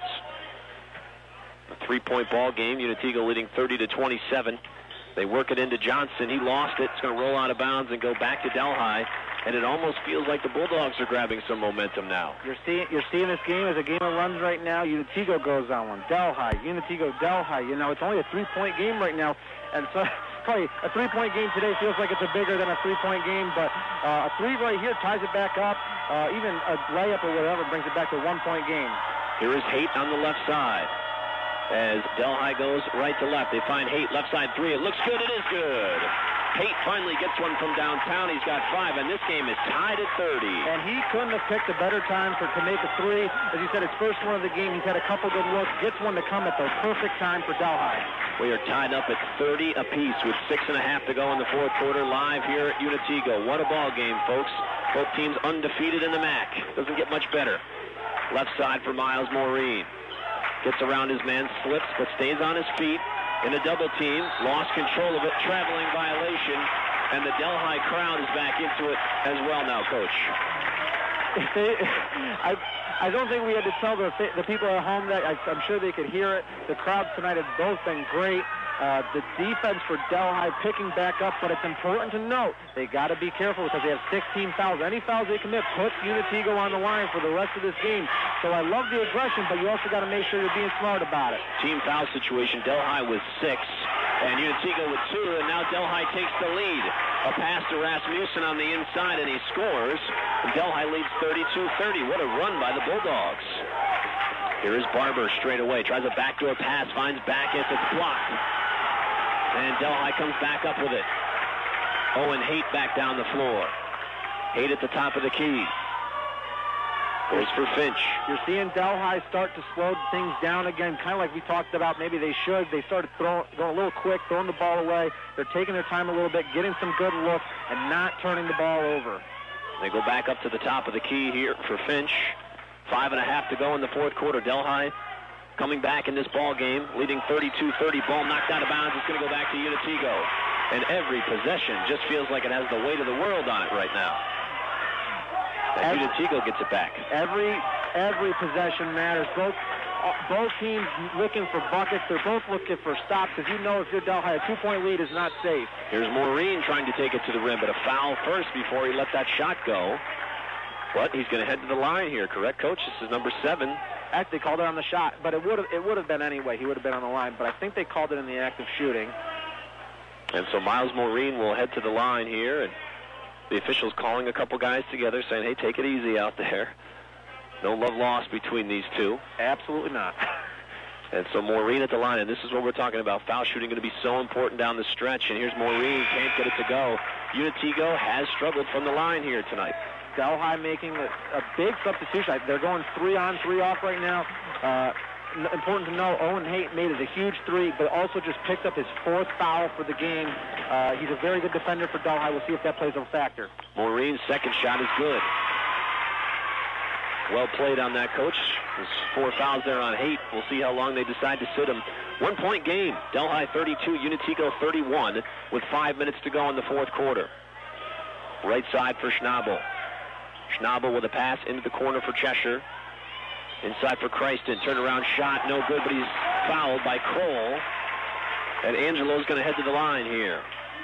A three-point ball game. Unitigo leading thirty to twenty-seven. They work it into Johnson. He lost it. It's going to roll out of bounds and go back to Delhi. And it almost feels like the Bulldogs are grabbing some momentum now. You're seeing you're seeing this game as a game of runs right now. Unitigo goes on one. Delhi, Unitigo, Delhi. You know, it's only a three-point game right now. And so probably a three-point game today feels like it's a bigger than a three-point game. But uh, a three right here ties it back up. Uh, even a layup or whatever brings it back to a one-point game. Here is Haight on the left side. As Delhi goes right to left. They find Haight, left side three. It looks good. It is good. Haight finally gets one from downtown. He's got five, and this game is tied at thirty. And he couldn't have picked a better time for to make a three. As you said, his first one of the game. He's had a couple good looks. Gets one to come at the perfect time for Delhi. We are tied up at thirty apiece with six and a half to go in the fourth quarter. Live here at Unitigo. What a ball game, folks. Both teams undefeated in the M A C. Doesn't get much better. Left side for Miles Maureen. Gets around his man, slips, but stays on his feet. In a double team, lost control of it, traveling violation, and the Delhi crowd is back into it as well now, Coach. I, I don't think we had to tell the, the people at home that. I, I'm sure they could hear it. The crowd tonight have both been great. Uh, the defense for Delhi picking back up, but it's important to note they got to be careful because they have sixteen fouls. Any fouls they commit puts Unitigo on the line for the rest of this game. So I love the aggression, but you also got to make sure you're being smart about it. Team foul situation, Delhi with six, and Unitigo with two, and now Delhi takes the lead. A pass to Rasmussen on the inside, and he scores. And Delhi leads thirty-two thirty. What a run by the Bulldogs. Here is Barber straight away. Tries a backdoor pass, finds Backus. It's blocked. And Delhi comes back up with it. Owen Haight back down the floor. Haight at the top of the key. Here's for Finch. You're seeing Delhi start to slow things down again, kind of like we talked about. Maybe they should. They started throwing, going a little quick, throwing the ball away. They're taking their time a little bit, getting some good looks, and not turning the ball over. They go back up to the top of the key here for Finch. Five and a half to go in the fourth quarter. Delhi coming back in this ball game, leading thirty-two thirty. Ball knocked out of bounds. It's going to go back to Unitigo. And every possession just feels like it has the weight of the world on it right now. And Unitigo gets it back. Every every possession matters. Both uh, both teams looking for buckets. They're both looking for stops. Because you know if you're Delhi, a two-point lead is not safe. Here's Maureen trying to take it to the rim, but a foul first before he let that shot go. But he's going to head to the line here, correct, Coach? This is number seven. Actually, they called it on the shot, but it would have it would have been anyway. He would have been on the line, but I think they called it in the act of shooting. And so Miles Maureen will head to the line here, and the officials calling a couple guys together, saying, hey, take it easy out there. No love lost between these two. Absolutely not. And so Maureen at the line, and this is what we're talking about. Foul shooting going to be so important down the stretch, and here's Maureen, can't get it to go. Unitigo has struggled from the line here tonight. Delhi making a, a big substitution. They're going three on, three off right now. Uh, important to know, Owen Haight made it a huge three, but also just picked up his fourth foul for the game. Uh, he's a very good defender for Delhi. We'll see if that plays a factor. Maureen's second shot is good. Well played on that, Coach. There's four fouls there on Haight. We'll see how long they decide to sit him. One-point game. Delhi thirty-two, Unitigo thirty-one, with five minutes to go in the fourth quarter. Right side for Schnabel. Schnabel with a pass into the corner for Cheshire. Inside for Christen. Turnaround shot, no good, but he's fouled by Kroll. And Angelo's going to head to the line here.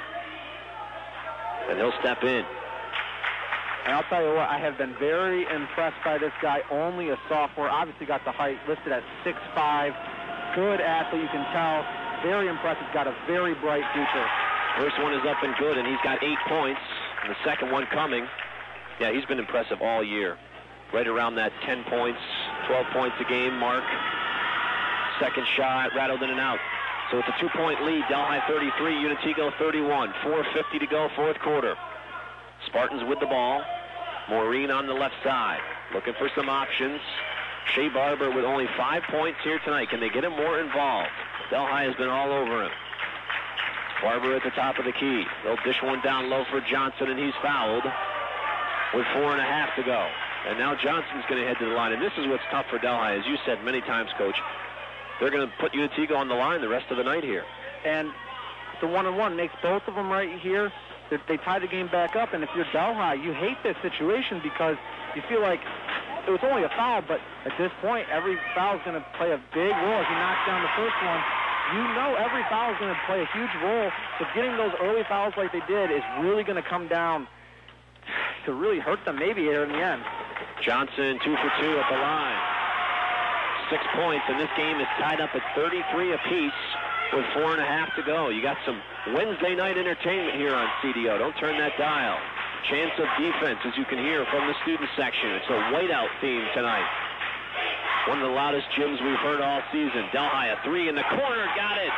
And he'll step in. And I'll tell you what, I have been very impressed by this guy. Only a sophomore. Obviously got the height listed at six five. Good athlete, you can tell. Very impressive. Got a very bright future. First one is up and good, and he's got eight points. And the second one coming. Yeah, he's been impressive all year. Right around that ten points, twelve points a game mark. Second shot, rattled in and out. So it's a two-point lead. Delhi thirty-three, Unitigo thirty-one. four fifty to go, fourth quarter. Spartans with the ball. Maureen on the left side. Looking for some options. Shea Barber with only five points here tonight. Can they get him more involved? Delhi has been all over him. Barber at the top of the key. They'll dish one down low for Johnson, and he's fouled with four and a half to go. And now Johnson's going to head to the line. And this is what's tough for Delhi. As you said many times, Coach, they're going to put Unitigo on the line the rest of the night here. And the one-on-one makes both of them right here. They, they tie the game back up. And if you're Delhi, you hate this situation because you feel like it was only a foul, but at this point, every foul is going to play a big role. As he knocks down the first one, you know every foul is going to play a huge role. So getting those early fouls like they did is really going to come down to really hurt them maybe here in the end. Johnson, two for two at the line. Six points, and this game is tied up at thirty-three apiece with four and a half to go. You got some Wednesday night entertainment here on C D O. Don't turn that dial. Chance of defense, as you can hear from the student section. It's a whiteout theme tonight. One of the loudest gyms we've heard all season. Delhi, a three in the corner, got it.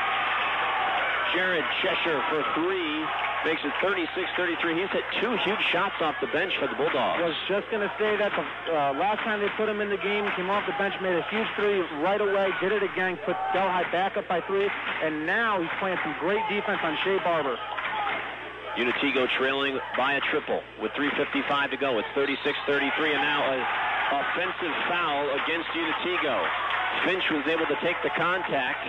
Jared Cheshire for three. Makes it thirty-six thirty-three. He's hit two huge shots off the bench for the Bulldogs. I was just going to say that the uh, last time they put him in the game, he came off the bench, made a huge three right away, did it again, put Delhi back up by three, and now he's playing some great defense on Shea Barber. Unitigo trailing by a triple with three fifty-five to go. It's thirty-six thirty-three, and now an offensive foul against Unitigo. Finch was able to take the contact,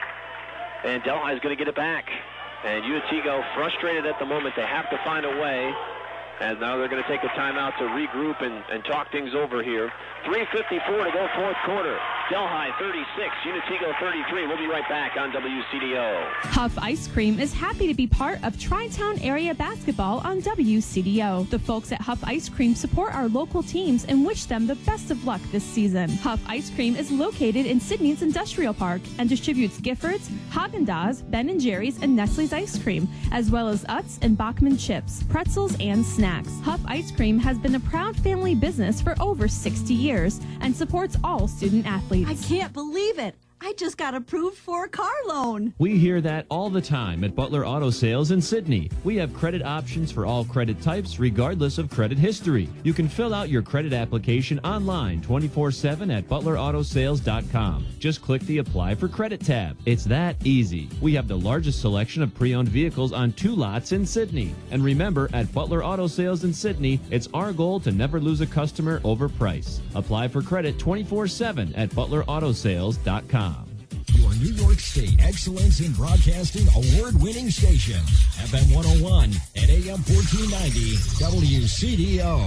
and Delhi is going to get it back. And Unitigo frustrated at the moment. They have to find a way. And now they're going to take a timeout to regroup and, and talk things over here. three fifty-four to go, fourth quarter. Delhi thirty-six, Unitigo thirty-three. We'll be right back on W C D O. Huff Ice Cream is happy to be part of Tri-Town Area Basketball on W C D O. The folks at Huff Ice Cream support our local teams and wish them the best of luck this season. Huff Ice Cream is located in Sydney's Industrial Park and distributes Giffords, Haagen-Dazs, Ben and Jerry's, and Nestle's ice cream, as well as Utz and Bachman chips, pretzels, and snacks. Huff Ice Cream has been a proud family business for over sixty years and supports all student athletes. I can't believe it. I just got approved for a car loan. We hear that all the time at Butler Auto Sales in Sydney. We have credit options for all credit types, regardless of credit history. You can fill out your credit application online twenty-four seven at butler auto sales dot com. Just click the Apply for Credit tab. It's that easy. We have the largest selection of pre-owned vehicles on two lots in Sydney. And remember, at Butler Auto Sales in Sydney, it's our goal to never lose a customer over price. Apply for credit twenty-four seven at butler auto sales dot com. Your New York State Excellence in Broadcasting award-winning station, F M one oh one and A M fourteen ninety W C D O.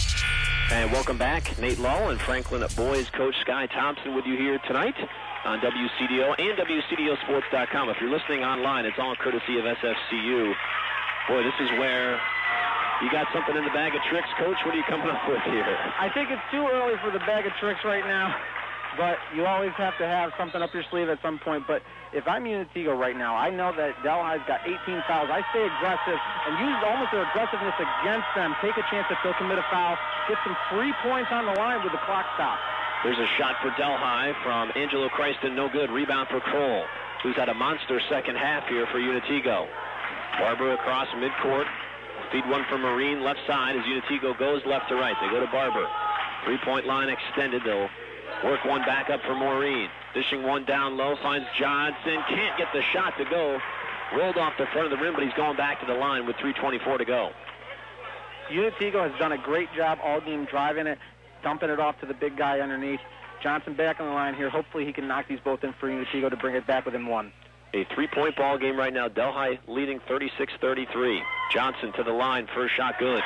And welcome back. Nate Lull and Franklin Boys coach Sky Thompson with you here tonight on W C D O and W C D O sports dot com. If you're listening online, it's all courtesy of S F C U. Boy, this is where you got something in the bag of tricks, Coach. What are you coming up with here? I think it's too early for the bag of tricks right now. But you always have to have something up your sleeve at some point. But if I'm Unitigo right now, I know that Delhi's got eighteen fouls. I stay aggressive and use almost their aggressiveness against them. Take a chance that they'll commit a foul. Get some free points on the line with the clock stop. There's a shot for Delhi from Angelo Christen. No good. Rebound for Kroll, who's had a monster second half here for Unitigo. Barber across midcourt. Feed one for Marine left side as Unitigo goes left to right. They go to Barber. Three-point line extended. They'll work one back up for Maureen. Dishing one down low, finds Johnson. Can't get the shot to go. Rolled off the front of the rim, but he's going back to the line with three twenty-four to go. Unitigo has done a great job all game driving it, dumping it off to the big guy underneath. Johnson back on the line here. Hopefully he can knock these both in for Unitigo to bring it back within one. A three-point ball game right now. Delhi leading thirty-six thirty-three. Johnson to the line. First shot good.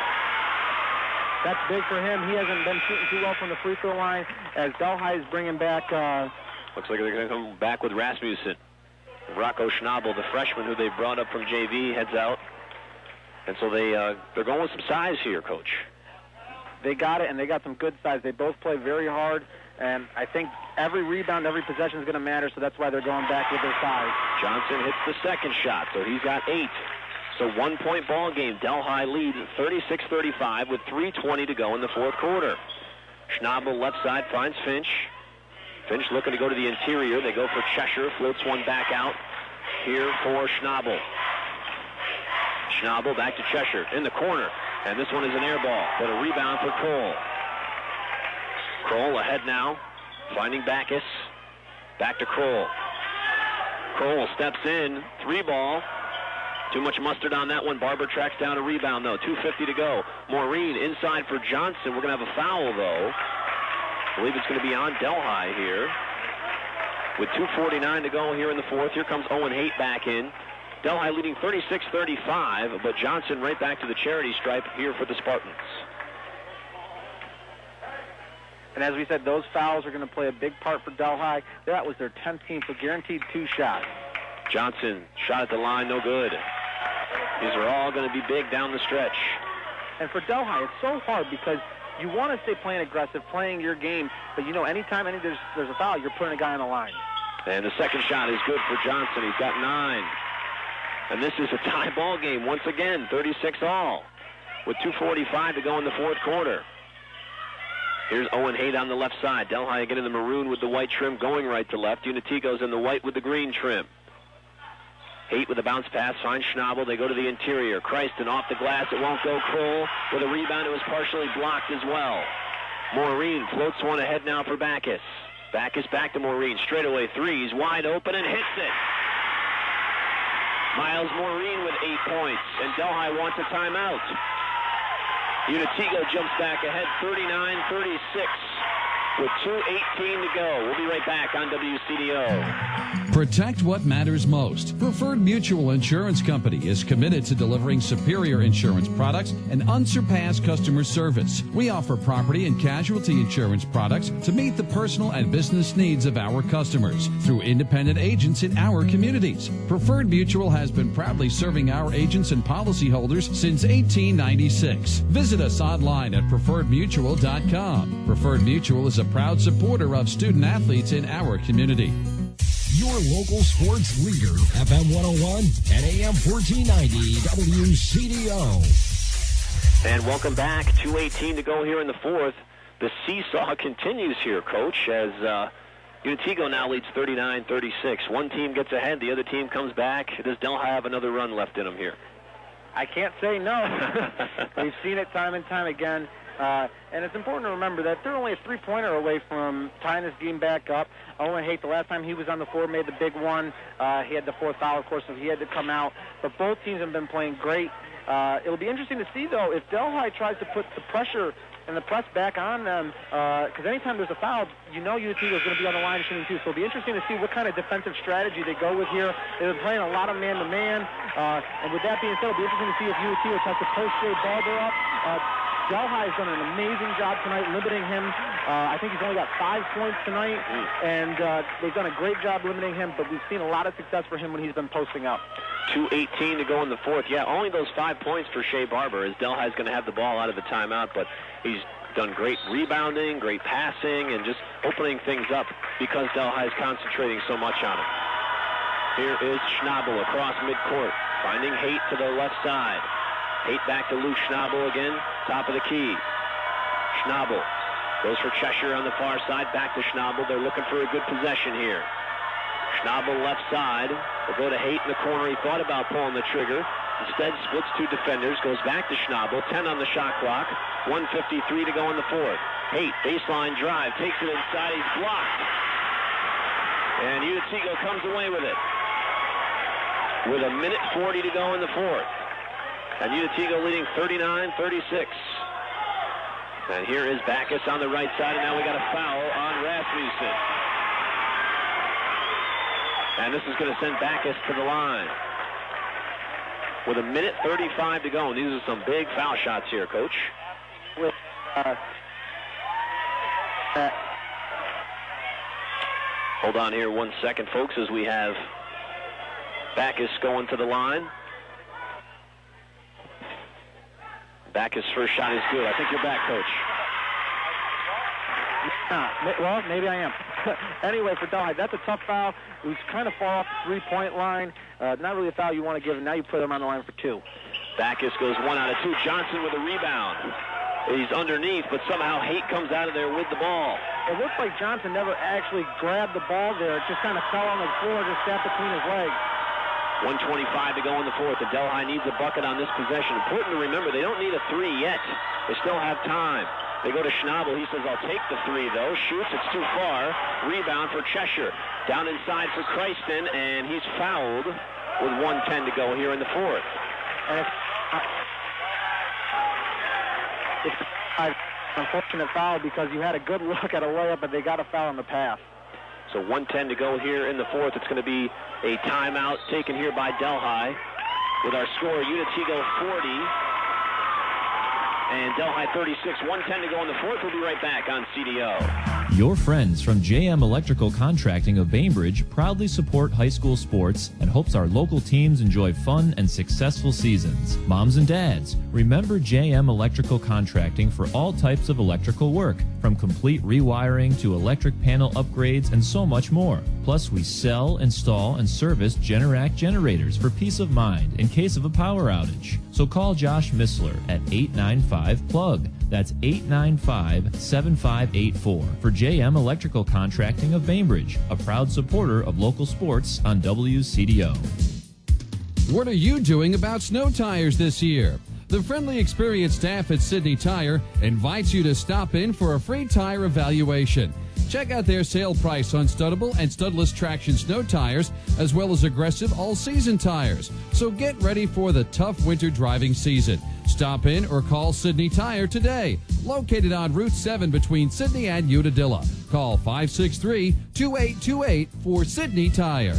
That's big for him. He hasn't been shooting too well from the free throw line as Delhi is bringing back... Uh, Looks like they're going to come back with Rasmussen. Rocco Schnabel, the freshman who they brought up from J V, heads out. And so they, uh, they're going with some size here, Coach. They got it, and they got some good size. They both play very hard, and I think every rebound, every possession is going to matter, so that's why they're going back with their size. Johnson hits the second shot, so he's got eight. So one-point ball game. Delhi leads thirty-six thirty-five with three twenty to go in the fourth quarter. Schnabel left side finds Finch. Finch looking to go to the interior. They go for Cheshire. Floats one back out here for Schnabel. Schnabel back to Cheshire in the corner. And this one is an air ball, but a rebound for Kroll. Kroll ahead now, finding Backus. Back to Kroll. Kroll steps in, three ball. Too much mustard on that one. Barber tracks down a rebound, though. two fifty to go. Maureen inside for Johnson. We're going to have a foul, though. I believe it's going to be on Delhi here. With two forty-nine to go here in the fourth, here comes Owen Haight back in. Delhi leading thirty-six thirty-five, but Johnson right back to the charity stripe here for the Spartans. And as we said, those fouls are going to play a big part for Delhi. That was their tenth team, so guaranteed two shots. Johnson, shot at the line, no good. These are all going to be big down the stretch. And for Delhi, it's so hard because you want to stay playing aggressive, playing your game, but you know, anytime any, there's, there's a foul, you're putting a guy on the line. And the second shot is good for Johnson. He's got nine. And this is a tie ball game once again, thirty-six all, with two forty-five to go in the fourth quarter. Here's Owen Haight on the left side. Delhi again in the maroon with the white trim going right to left. Unatico's in the white with the green trim. Haight with a bounce pass, finds Schnabel. They go to the interior. Christen off the glass. It won't go. Kroll with a rebound. It was partially blocked as well. Maureen floats one ahead now for Backus. Backus back to Maureen. Straightaway threes. Wide open and hits it. Miles Maureen with eight points. And Delhi wants a timeout. Unatico jumps back ahead thirty-nine thirty-six with two eighteen to go. We'll be right back on W C D O. Protect what matters most. Preferred Mutual Insurance Company is committed to delivering superior insurance products and unsurpassed customer service. We offer property and casualty insurance products to meet the personal and business needs of our customers through independent agents in our communities. Preferred Mutual has been proudly serving our agents and policyholders since eighteen ninety-six. Visit us online at preferred mutual dot com. Preferred Mutual is a proud supporter of student athletes in our community. Your local sports leader, F M one oh one and A M fourteen ninety W C D O. And welcome back. two eighteen to go here in the fourth. The seesaw continues here, Coach, as uh, Unatico now leads thirty-nine thirty-six. One team gets ahead, the other team comes back. Does Delhi have another run left in them here? I can't say no. We've seen it time and time again. Uh, and it's important to remember that they're only a three-pointer away from tying this game back up. Owen Haight, the last time he was on the floor, made the big one. Uh, he had the fourth foul, of course, so he had to come out. But both teams have been playing great. Uh, it'll be interesting to see, though, if Delhi tries to put the pressure and the press back on them, because uh, anytime there's a foul, you know Unatico is going to be on the line shooting too. So it'll be interesting to see what kind of defensive strategy they go with here. They've been playing a lot of man-to-man. Uh, and with that being said, it'll be interesting to see if Unatico tries to post Shea Barber up. Uh, Delhi has done an amazing job tonight limiting him. Uh, I think he's only got five points tonight, and uh, they've done a great job limiting him, but we've seen a lot of success for him when he's been posting up. two eighteen to go in the fourth. Yeah, only those five points for Shea Barber, as Delhi's going to have the ball out of the timeout, but he's done great rebounding, great passing, and just opening things up because Delhi is concentrating so much on it. Here is Schnabel across midcourt, finding Haight to the left side. Haight back to Luke Schnabel again, top of the key. Schnabel goes for Cheshire on the far side, back to Schnabel. They're looking for a good possession here. Schnabel left side, will go to Haight in the corner. He thought about pulling the trigger. Instead splits two defenders, goes back to Schnabel, ten on the shot clock, one fifty-three to go in the fourth. Haight, baseline drive, takes it inside, he's blocked. And Unatico comes away with it. With a minute forty to go in the fourth. And Unatico leading thirty-nine thirty-six. And here is Backus on the right side, and now we got a foul on Rasmussen. And this is going to send Backus to the line. With a minute thirty-five to go, and these are some big foul shots here, Coach. With, uh, uh, Hold on here one second, folks, as we have Backus going to the line. Backus' first shot is good. I think you're back, Coach. not. Well, maybe I am. Anyway, for Delhi, that's a tough foul. It was kind of far off the three-point line. Uh, not really a foul you want to give, and now you put him on the line for two. Backus goes one out of two. Johnson with a rebound. He's underneath, but somehow Haight comes out of there with the ball. It looks like Johnson never actually grabbed the ball there. It just kind of fell on the floor, just sat between his legs. one twenty-five to go in the fourth. The Delhi needs a bucket on this possession. Important to remember, they don't need a three yet. They still have time. They go to Schnabel. He says, I'll take the three, though. Shoots. It's too far. Rebound for Cheshire. Down inside for Christen, and he's fouled with one ten to go here in the fourth. And it's, uh, it's an unfortunate foul because you had a good look at a layup, but they got a foul on the pass. So one ten to go here in the fourth. It's going to be a timeout taken here by Delhi with our score, Unitigo forty and Delhi thirty-six. one ten to go in the fourth. We'll be right back on C D O. Your friends from J M Electrical Contracting of Bainbridge proudly support high school sports and hopes our local teams enjoy fun and successful seasons. Moms and dads, remember J M Electrical Contracting for all types of electrical work, from complete rewiring to electric panel upgrades and so much more. Plus, we sell, install, and service Generac generators for peace of mind in case of a power outage. So call Josh Missler at eight nine five plug. That's eight nine five, seven five eight four for J M Electrical Contracting of Bainbridge, a proud supporter of local sports on W C D O. What are you doing about snow tires this year? The friendly, experienced staff at Sydney Tire invites you to stop in for a free tire evaluation. Check out their sale price on studdable and studless traction snow tires, as well as aggressive all-season tires. So get ready for the tough winter driving season. Stop in or call Sydney Tire today. Located on Route seven between Sydney and Unadilla. Call five six three, two eight two eight for Sydney Tire.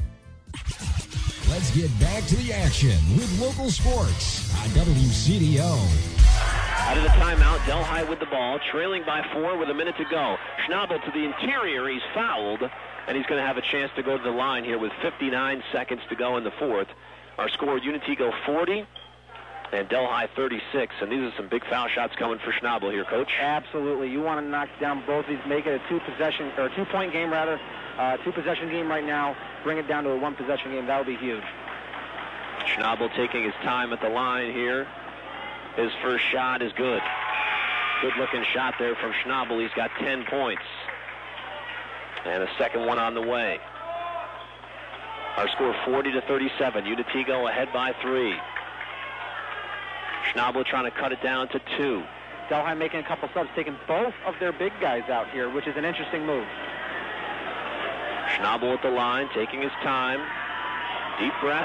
Let's get back to the action with local sports on W C D O. Out of the timeout, Delhi with the ball, trailing by four with a minute to go. Schnabel to the interior. He's fouled, and he's going to have a chance to go to the line here with fifty-nine seconds to go in the fourth. Our score, Unitigo forty and Delhi thirty-six, and these are some big foul shots coming for Schnabel here, Coach. Absolutely. You want to knock down both these, make it a two-possession, or a two-point game, rather. Uh, two-possession game right now. Bring it down to a one-possession game. That would be huge. Schnabel taking his time at the line here. His first shot is good. Good-looking shot there from Schnabel. He's got ten points. And a second one on the way. Our score forty to thirty-seven. Unitigo ahead by three. Schnabel trying to cut it down to two. Delhi making a couple subs, taking both of their big guys out here, which is an interesting move. Schnabel at the line, taking his time. Deep breath.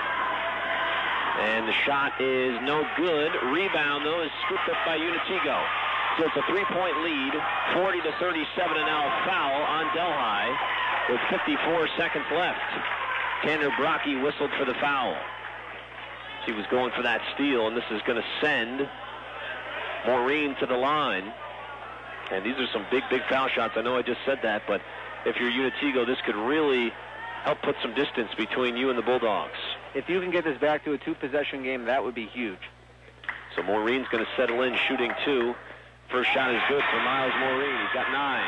And the shot is no good. Rebound, though, is scooped up by Unitigo. So it's a three-point lead, forty to thirty-seven, and now a foul on Delhi with fifty-four seconds left. Tanner Brocky whistled for the foul. He was going for that steal, and this is going to send Maureen to the line. And these are some big, big foul shots. I know I just said that, but if you're Unitigo, this could really help put some distance between you and the Bulldogs. If you can get this back to a two-possession game, that would be huge. So Maureen's going to settle in, shooting two. First shot is good for Miles Maureen. He's got nine.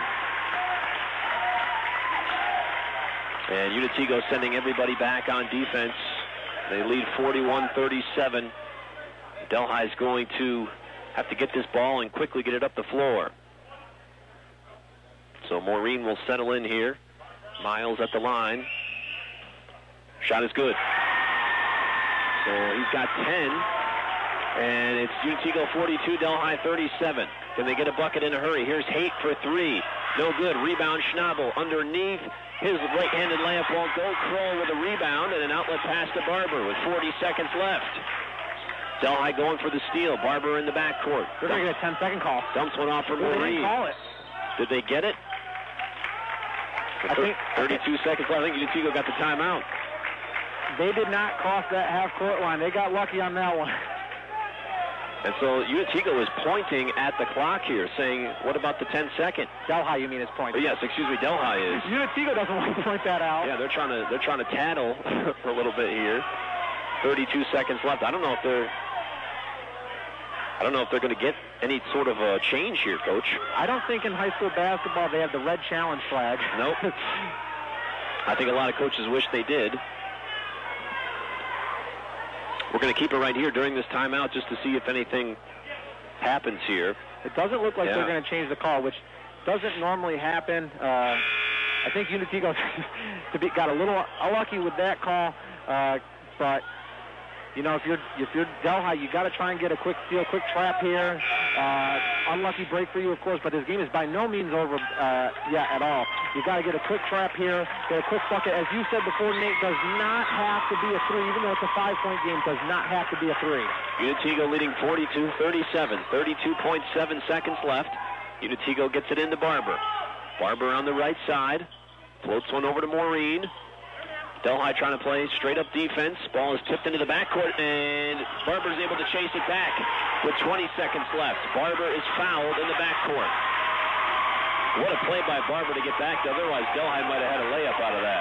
And Unitigo sending everybody back on defense. They lead forty-one thirty-seven. Delhi's going to have to get this ball and quickly get it up the floor. So Maureen will settle in here. Miles at the line. Shot is good. So he's got ten. And it's Unitigo forty-two, Delhi thirty-seven. Can they get a bucket in a hurry? Here's Haight for three. No good. Rebound Schnabel underneath. His right-handed layup won't go. Kroll with a rebound and an outlet pass to Barber with forty seconds left. Delhi going for the steal. Barber in the backcourt. They're going to get a ten-second call. Dumps one off for They didn't Maureen. call it. Did they get it? I think, thirty-two seconds left. I think Unitigo got the timeout. They did not cross that half-court line. They got lucky on that one. And so Unitigo is pointing at the clock here, saying, what about the ten second? Delhi, you mean, is pointing. Oh, yes, excuse me, Delhi is. Unitigo doesn't want to point that out. Yeah, they're trying to they're trying to tattle for a little bit here. thirty-two seconds left. I don't know if they're I don't know if they're going to get any sort of a change here, Coach. I don't think in high school basketball they have the red challenge flag. Nope. I think a lot of coaches wish they did. We're going to keep it right here during this timeout just to see if anything happens here. It doesn't look like yeah. they're going to change the call, which doesn't normally happen. Uh, I think Unitigo to be, got a little unlucky with that call, uh, but you know, if you're if you're Delhi, you got to try and get a quick steal, quick trap here. Uh, unlucky break for you, of course, but this game is by no means over uh, yet at all. You got to get a quick trap here, get a quick bucket. As you said before, Nate, does not have to be a three, even though it's a five-point game. Does not have to be a three. Unitigo leading forty-two thirty-seven, thirty-two point seven seconds left. Unitigo gets it into Barber. Barber on the right side, floats one over to Maureen. Delhi trying to play straight-up defense. Ball is tipped into the backcourt, and Barber's able to chase it back with twenty seconds left. Barber is fouled in the backcourt. What a play by Barber to get back. Otherwise, Delhi might have had a layup out of that.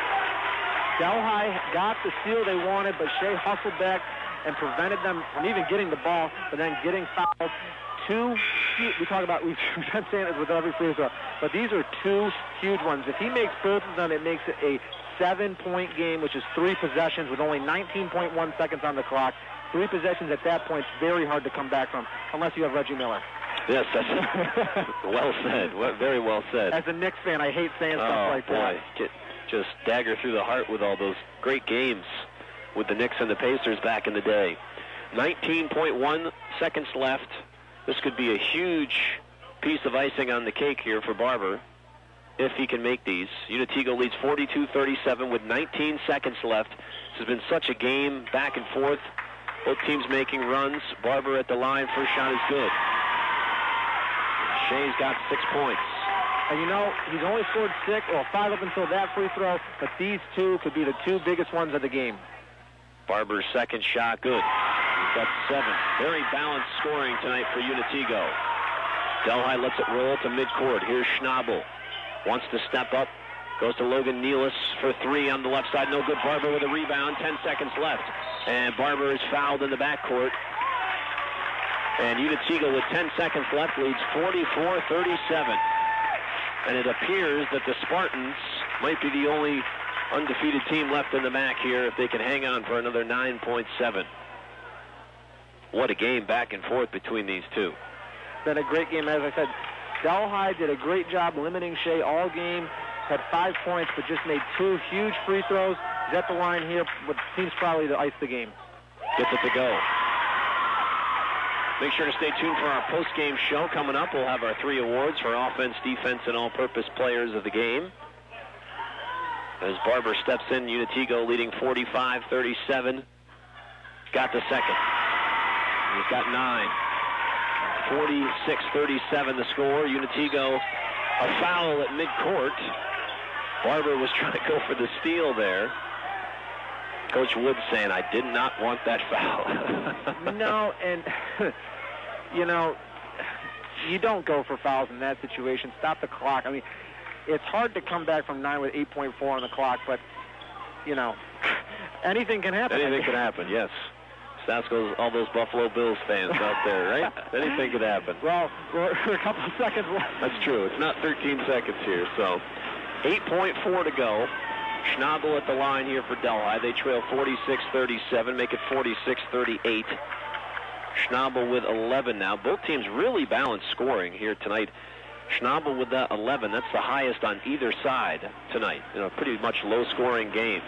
Delhi got the steal they wanted, but Shea hustled back and prevented them from even getting the ball, but then getting fouled. Two, we talk about, we've been saying this with every free throw, but these are two huge ones. If he makes both of them, it makes it a seven-point game, which is three possessions with only nineteen point one seconds on the clock. Three possessions at that point is very hard to come back from, unless you have Reggie Miller. Yes, that's well said. Very well said. As a Knicks fan, I hate saying oh, stuff like boy. that. Get, just dagger through the heart with all those great games with the Knicks and the Pacers back in the day. nineteen point one seconds left. This could be a huge piece of icing on the cake here for Barber if he can make these. Unitigo leads forty-two thirty-seven with nineteen seconds left. This has been such a game, back and forth. Both teams making runs. Barber at the line. First shot is good. Shea's got six points. And you know, he's only scored six, or five up until that free throw, but these two could be the two biggest ones of the game. Barber's second shot, good. He's got seven. Very balanced scoring tonight for Unitigo. Delhi lets it roll to midcourt. Here's Schnabel. Wants to step up. Goes to Logan Nealis for three on the left side. No good. Barber with a rebound. Ten seconds left. And Barber is fouled in the backcourt. And Unitigo with ten seconds left leads forty-four thirty-seven. And it appears that the Spartans might be the only undefeated team left in the M A C here if they can hang on for another nine point seven. What a game back and forth between these two. Been a great game, as I said. Delhi did a great job limiting Shea all game. Had five points, but just made two huge free throws. He's at the line here, but seems probably to ice the game. Gets it to go. Make sure to stay tuned for our post-game show. Coming up, we'll have our three awards for offense, defense, and all-purpose players of the game. As Barber steps in, Unitigo leading forty-five thirty-seven. Got the second. He's got nine. forty-six thirty-seven the score. Unitigo, a foul at midcourt. Barber was trying to go for the steal there. Coach Wood saying, I did not want that foul. No, and, you know, you don't go for fouls in that situation. Stop the clock. I mean, it's hard to come back from nine with eight point four on the clock, but, you know, anything can happen. Anything can happen, yes. That's goes all those Buffalo Bills fans out there, right? Anything could happen. Well, we're a couple of seconds left. That's true. It's not thirteen seconds here, so eight point four to go. Schnabel at the line here for Delhi. They trail forty-six thirty-seven, make it forty-six thirty-eight. Schnabel with eleven now. Both teams really balanced scoring here tonight. Schnabel with that eleven. That's the highest on either side tonight. You know, pretty much low-scoring game.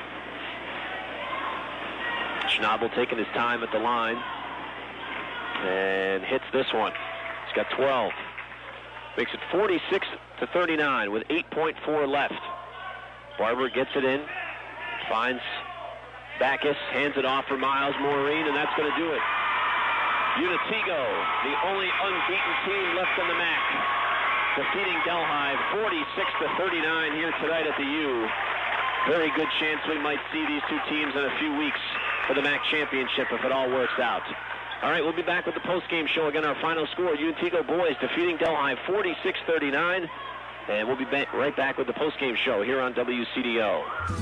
Schnabel taking his time at the line and hits this one. He's got twelve. Makes it forty-six to thirty-nine with eight point four left. Barber gets it in, finds Backus, hands it off for Miles Maureen, and that's going to do it. Unitigo, the only unbeaten team left in the M A C, defeating Delhi forty-six to thirty-nine here tonight at the U. Very good chance we might see these two teams in a few weeks for the M A C championship if it all works out. All right, we'll be back with the post-game show. Again, our final score, Unitigo boys defeating Delhi forty-six thirty-nine. And we'll be back, right back with the post-game show here on W C D O.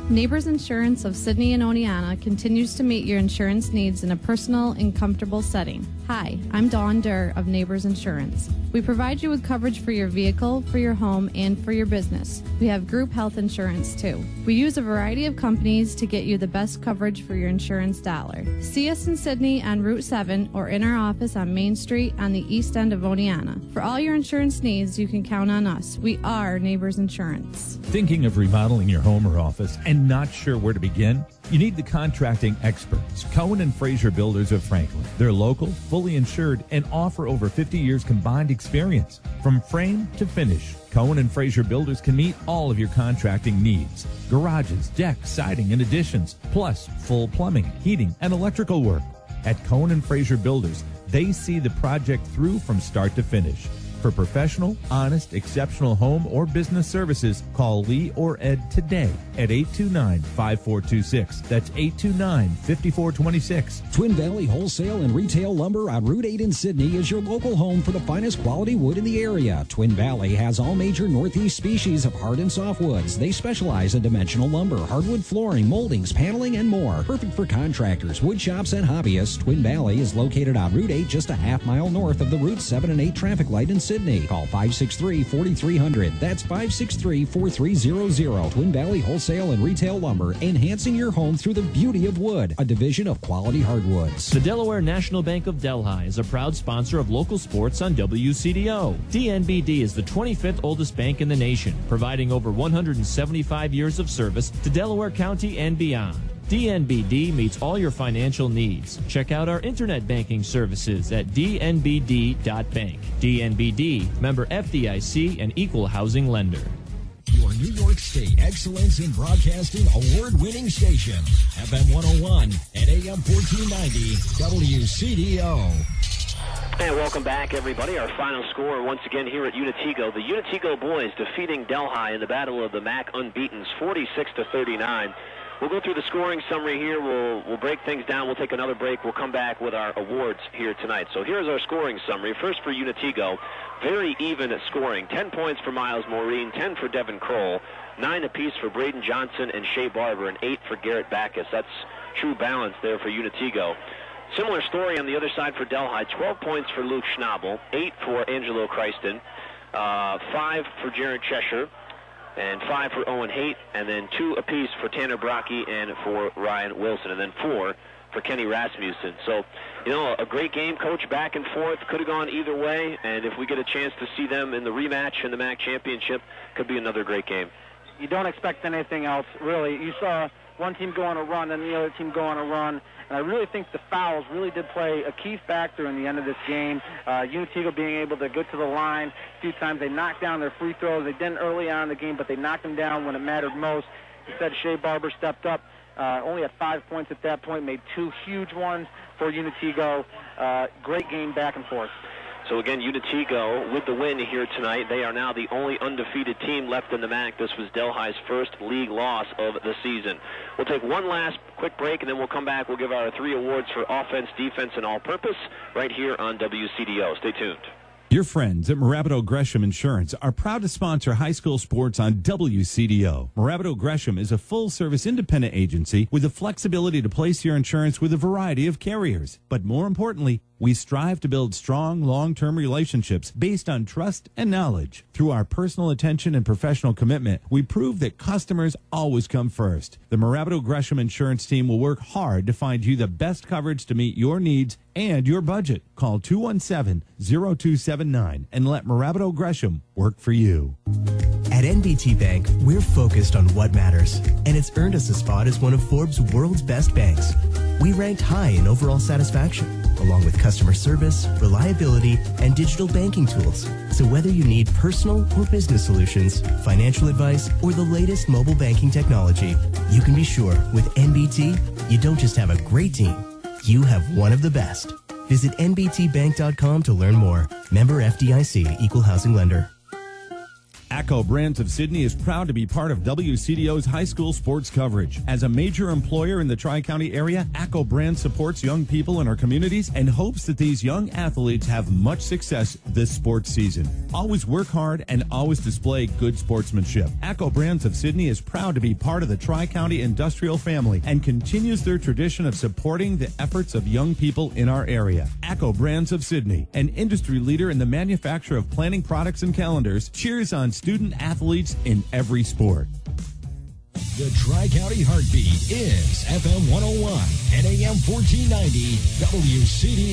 Neighbors Insurance of Sydney and Oneonta continues to meet your insurance needs in a personal and comfortable setting. Hi, I'm Dawn Durr of Neighbors Insurance. We provide you with coverage for your vehicle, for your home, and for your business. We have group health insurance too. We use a variety of companies to get you the best coverage for your insurance dollar. See us in Sydney on Route seven or in our office on Main Street on the east end of Oneonta. For all your insurance needs, you can count on us. We are Neighbors Insurance. Thinking of remodeling your home or office and not sure where to begin? You need the contracting experts, Cohen and Fraser Builders of Franklin. They're local, fully insured, and offer over fifty years combined experience. From frame to finish, Cohen and Fraser Builders can meet all of your contracting needs. Garages, decks, siding, and additions, plus full plumbing, heating, and electrical work. At Cohen and Fraser Builders, they see the project through from start to finish. For professional, honest, exceptional home or business services, call Lee or Ed today at eight two nine, five four two six. That's eight two nine, five four two six. Twin Valley Wholesale and Retail Lumber on Route eight in Sydney is your local home for the finest quality wood in the area. Twin Valley has all major Northeast species of hard and soft woods. They specialize in dimensional lumber, hardwood flooring, moldings, paneling, and more. Perfect for contractors, wood shops, and hobbyists. Twin Valley is located on Route eight, just a half mile north of the Route seven and eight traffic light in Sydney. Call five six three, four three zero zero. That's five six three, four three zero zero. Twin Valley Wholesale and Retail Lumber, enhancing your home through the beauty of wood, a division of Quality Hardwoods. The Delaware National Bank of Delhi is a proud sponsor of local sports on W C D O. D N B D is the twenty-fifth oldest bank in the nation, providing over one hundred seventy-five years of service to Delaware County and beyond. D N B D meets all your financial needs. Check out our internet banking services at d n b d dot bank. D N B D, member F D I C and equal housing lender. Your New York State Excellence in Broadcasting award-winning station, F M one oh one and A M fourteen ninety W C D O. And welcome back, everybody. Our final score once again here at Unitigo. The Unitigo boys defeating Delhi in the Battle of the M A C Unbeatens, forty-six to thirty-nine. We'll go through the scoring summary here. We'll we'll break things down. We'll take another break. We'll come back with our awards here tonight. So here's our scoring summary. First for Unitigo, very even at scoring. Ten points for Miles Maureen, ten for Devin Kroll, nine apiece for Braden Johnson and Shea Barber, and eight for Garrett Backus. That's true balance there for Unitigo. Similar story on the other side for Delhi. twelve points for Luke Schnabel, eight for Angelo Christen, uh, five for Jared Cheshire, and five for Owen Haight, and then two apiece for Tanner Brocky and for Ryan Wilson, and then four for Kenny Rasmussen. So, you know, a great game, Coach, back and forth. Could have gone either way, and if we get a chance to see them in the rematch in the M A C Championship, could be another great game. You don't expect anything else, really. You saw one team go on a run and the other team go on a run, and I really think the fouls really did play a key factor in the end of this game. Uh, Unitigo being able to get to the line a few times. They knocked down their free throws. They didn't early on in the game, but they knocked them down when it mattered most. Instead, Shea Barber stepped up, uh, only at five points at that point, made two huge ones for Unitigo. Uh, great game back and forth. So again, Unitigo with the win here tonight. They are now the only undefeated team left in the M A C. This was Delhi's first league loss of the season. We'll take one last quick break, and then we'll come back. We'll give our three awards for offense, defense, and all-purpose right here on W C D O. Stay tuned. Your friends at Morabito Gresham Insurance are proud to sponsor high school sports on W C D O. Morabito Gresham is a full-service independent agency with the flexibility to place your insurance with a variety of carriers. But more importantly, we strive to build strong, long-term relationships based on trust and knowledge. Through our personal attention and professional commitment, we prove that customers always come first. The Morabito Gresham Insurance team will work hard to find you the best coverage to meet your needs and your budget. Call two one seven, zero two seven nine and let Morabito Gresham work for you. At N B T Bank, we're focused on what matters, and it's earned us a spot as one of Forbes' world's best banks. We ranked high in overall satisfaction, along with customer service, reliability, and digital banking tools. So whether you need personal or business solutions, financial advice, or the latest mobile banking technology, you can be sure with N B T, you don't just have a great team, you have one of the best. Visit N B T bank dot com to learn more. Member F D I C, Equal Housing Lender. ACCO Brands of Sydney is proud to be part of W C D O's high school sports coverage. As a major employer in the Tri-County area, ACCO Brands supports young people in our communities and hopes that these young athletes have much success this sports season. Always work hard and always display good sportsmanship. ACCO Brands of Sydney is proud to be part of the Tri-County industrial family and continues their tradition of supporting the efforts of young people in our area. ACCO Brands of Sydney, an industry leader in the manufacture of planning products and calendars, cheers on student athletes in every sport. The Tri-County Heartbeat is F M one oh one and A M fourteen ninety W C D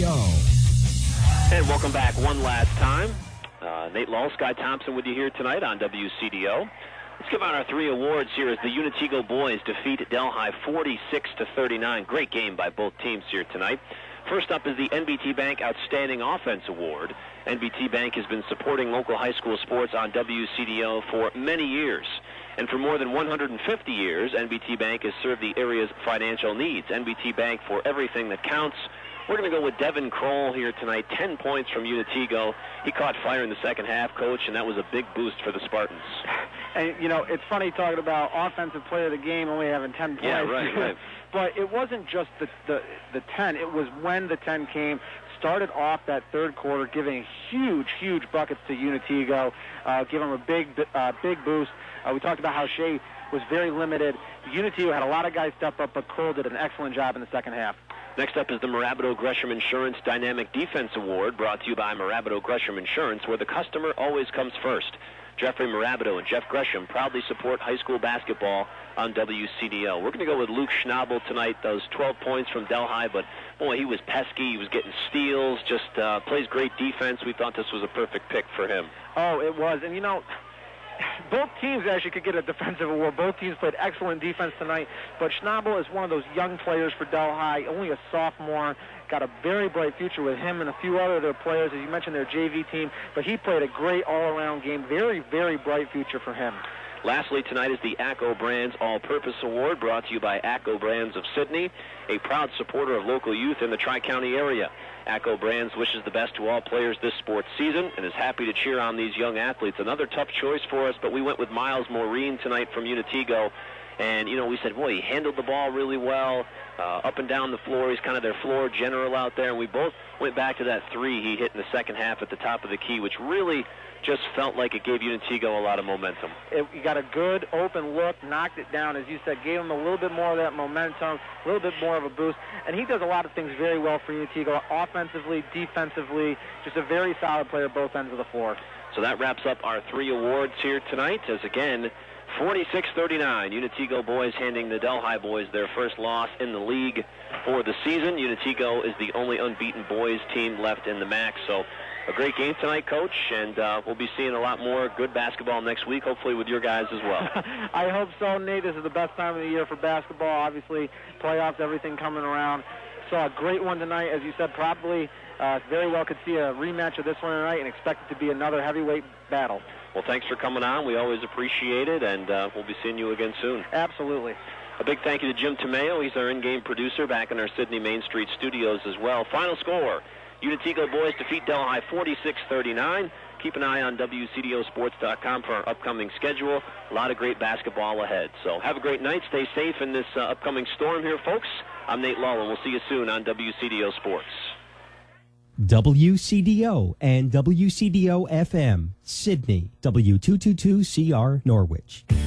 O. And welcome back one last time. Uh, Nate Law, Sky Thompson with you here tonight on W C D O. Let's give out our three awards here as the Unitigo boys defeat Delhi forty-six to thirty-nine. Great game by both teams here tonight. First up is the N B T Bank Outstanding Offense Award. N B T Bank has been supporting local high school sports on W C D O for many years. And for more than one hundred fifty years, N B T Bank has served the area's financial needs. N B T Bank for everything that counts. We're going to go with Devin Kroll here tonight. Ten points from Unitigo. He caught fire in the second half, Coach, and that was a big boost for the Spartans. And, you know, it's funny talking about offensive player of the game only having ten points. Yeah, right, right. But it wasn't just the, the, the ten. It was when the ten came. Started off that third quarter giving huge, huge buckets to Unitigo, uh, give them a big, uh, big boost. Uh, we talked about how Shea was very limited. Unitigo had a lot of guys step up, but Kroll did an excellent job in the second half. Next up is the Marabito Gresham Insurance Dynamic Defense Award, brought to you by Marabito Gresham Insurance, where the customer always comes first. Jeffrey Marabito and Jeff Gresham proudly support high school basketball on W C D O. We're going to go with Luke Schnabel tonight. Those twelve points from Delhi, but boy, he was pesky. He was getting steals, just uh, plays great defense. We thought this was a perfect pick for him. Oh, it was. And, you know, both teams actually could get a defensive award. Both teams played excellent defense tonight, but Schnabel is one of those young players for Delhi, only a sophomore, got a very bright future with him and a few other their players, as you mentioned, their J V team, but he played a great all-around game. Very, very bright future for him. Lastly tonight is the ACCO Brands All-Purpose Award, brought to you by ACCO Brands of Sydney, a proud supporter of local youth in the Tri-County area. ACCO Brands wishes the best to all players this sports season and is happy to cheer on these young athletes. Another tough choice for us, but we went with Miles Maureen tonight from Unitigo. And, you know, we said, boy, he handled the ball really well, uh, up and down the floor. He's kind of their floor general out there. And we both went back to that three he hit in the second half at the top of the key, which really just felt like it gave Unitigo a lot of momentum. It, you got a good open look, knocked it down, as you said, gave him a little bit more of that momentum, a little bit more of a boost. And he does a lot of things very well for Unitigo, offensively, defensively, just a very solid player both ends of the floor. So that wraps up our three awards here tonight, as again, forty-six thirty-nine, Unitigo boys handing the Delhi boys their first loss in the league for the season. Unitigo is the only unbeaten boys team left in the M A C. So a great game tonight, Coach, and uh, we'll be seeing a lot more good basketball next week, hopefully with your guys as well. I hope so, Nate. This is the best time of the year for basketball. Obviously, playoffs, everything coming around. Saw a great one tonight. As you said, probably uh, very well could see a rematch of this one tonight and expect it to be another heavyweight battle. Well, thanks for coming on. We always appreciate it, and uh, we'll be seeing you again soon. Absolutely. A big thank you to Jim Tomeo. He's our in-game producer back in our Sydney Main Street studios as well. Final score, Unitigo boys defeat Delhi forty-six thirty-nine. Keep an eye on W C D O sports dot com for our upcoming schedule. A lot of great basketball ahead. So have a great night. Stay safe in this uh, upcoming storm here, folks. I'm Nate Law, and we'll see you soon on W C D O Sports. W C D O and W C D O F M, Sydney, W two twenty-two C R Norwich.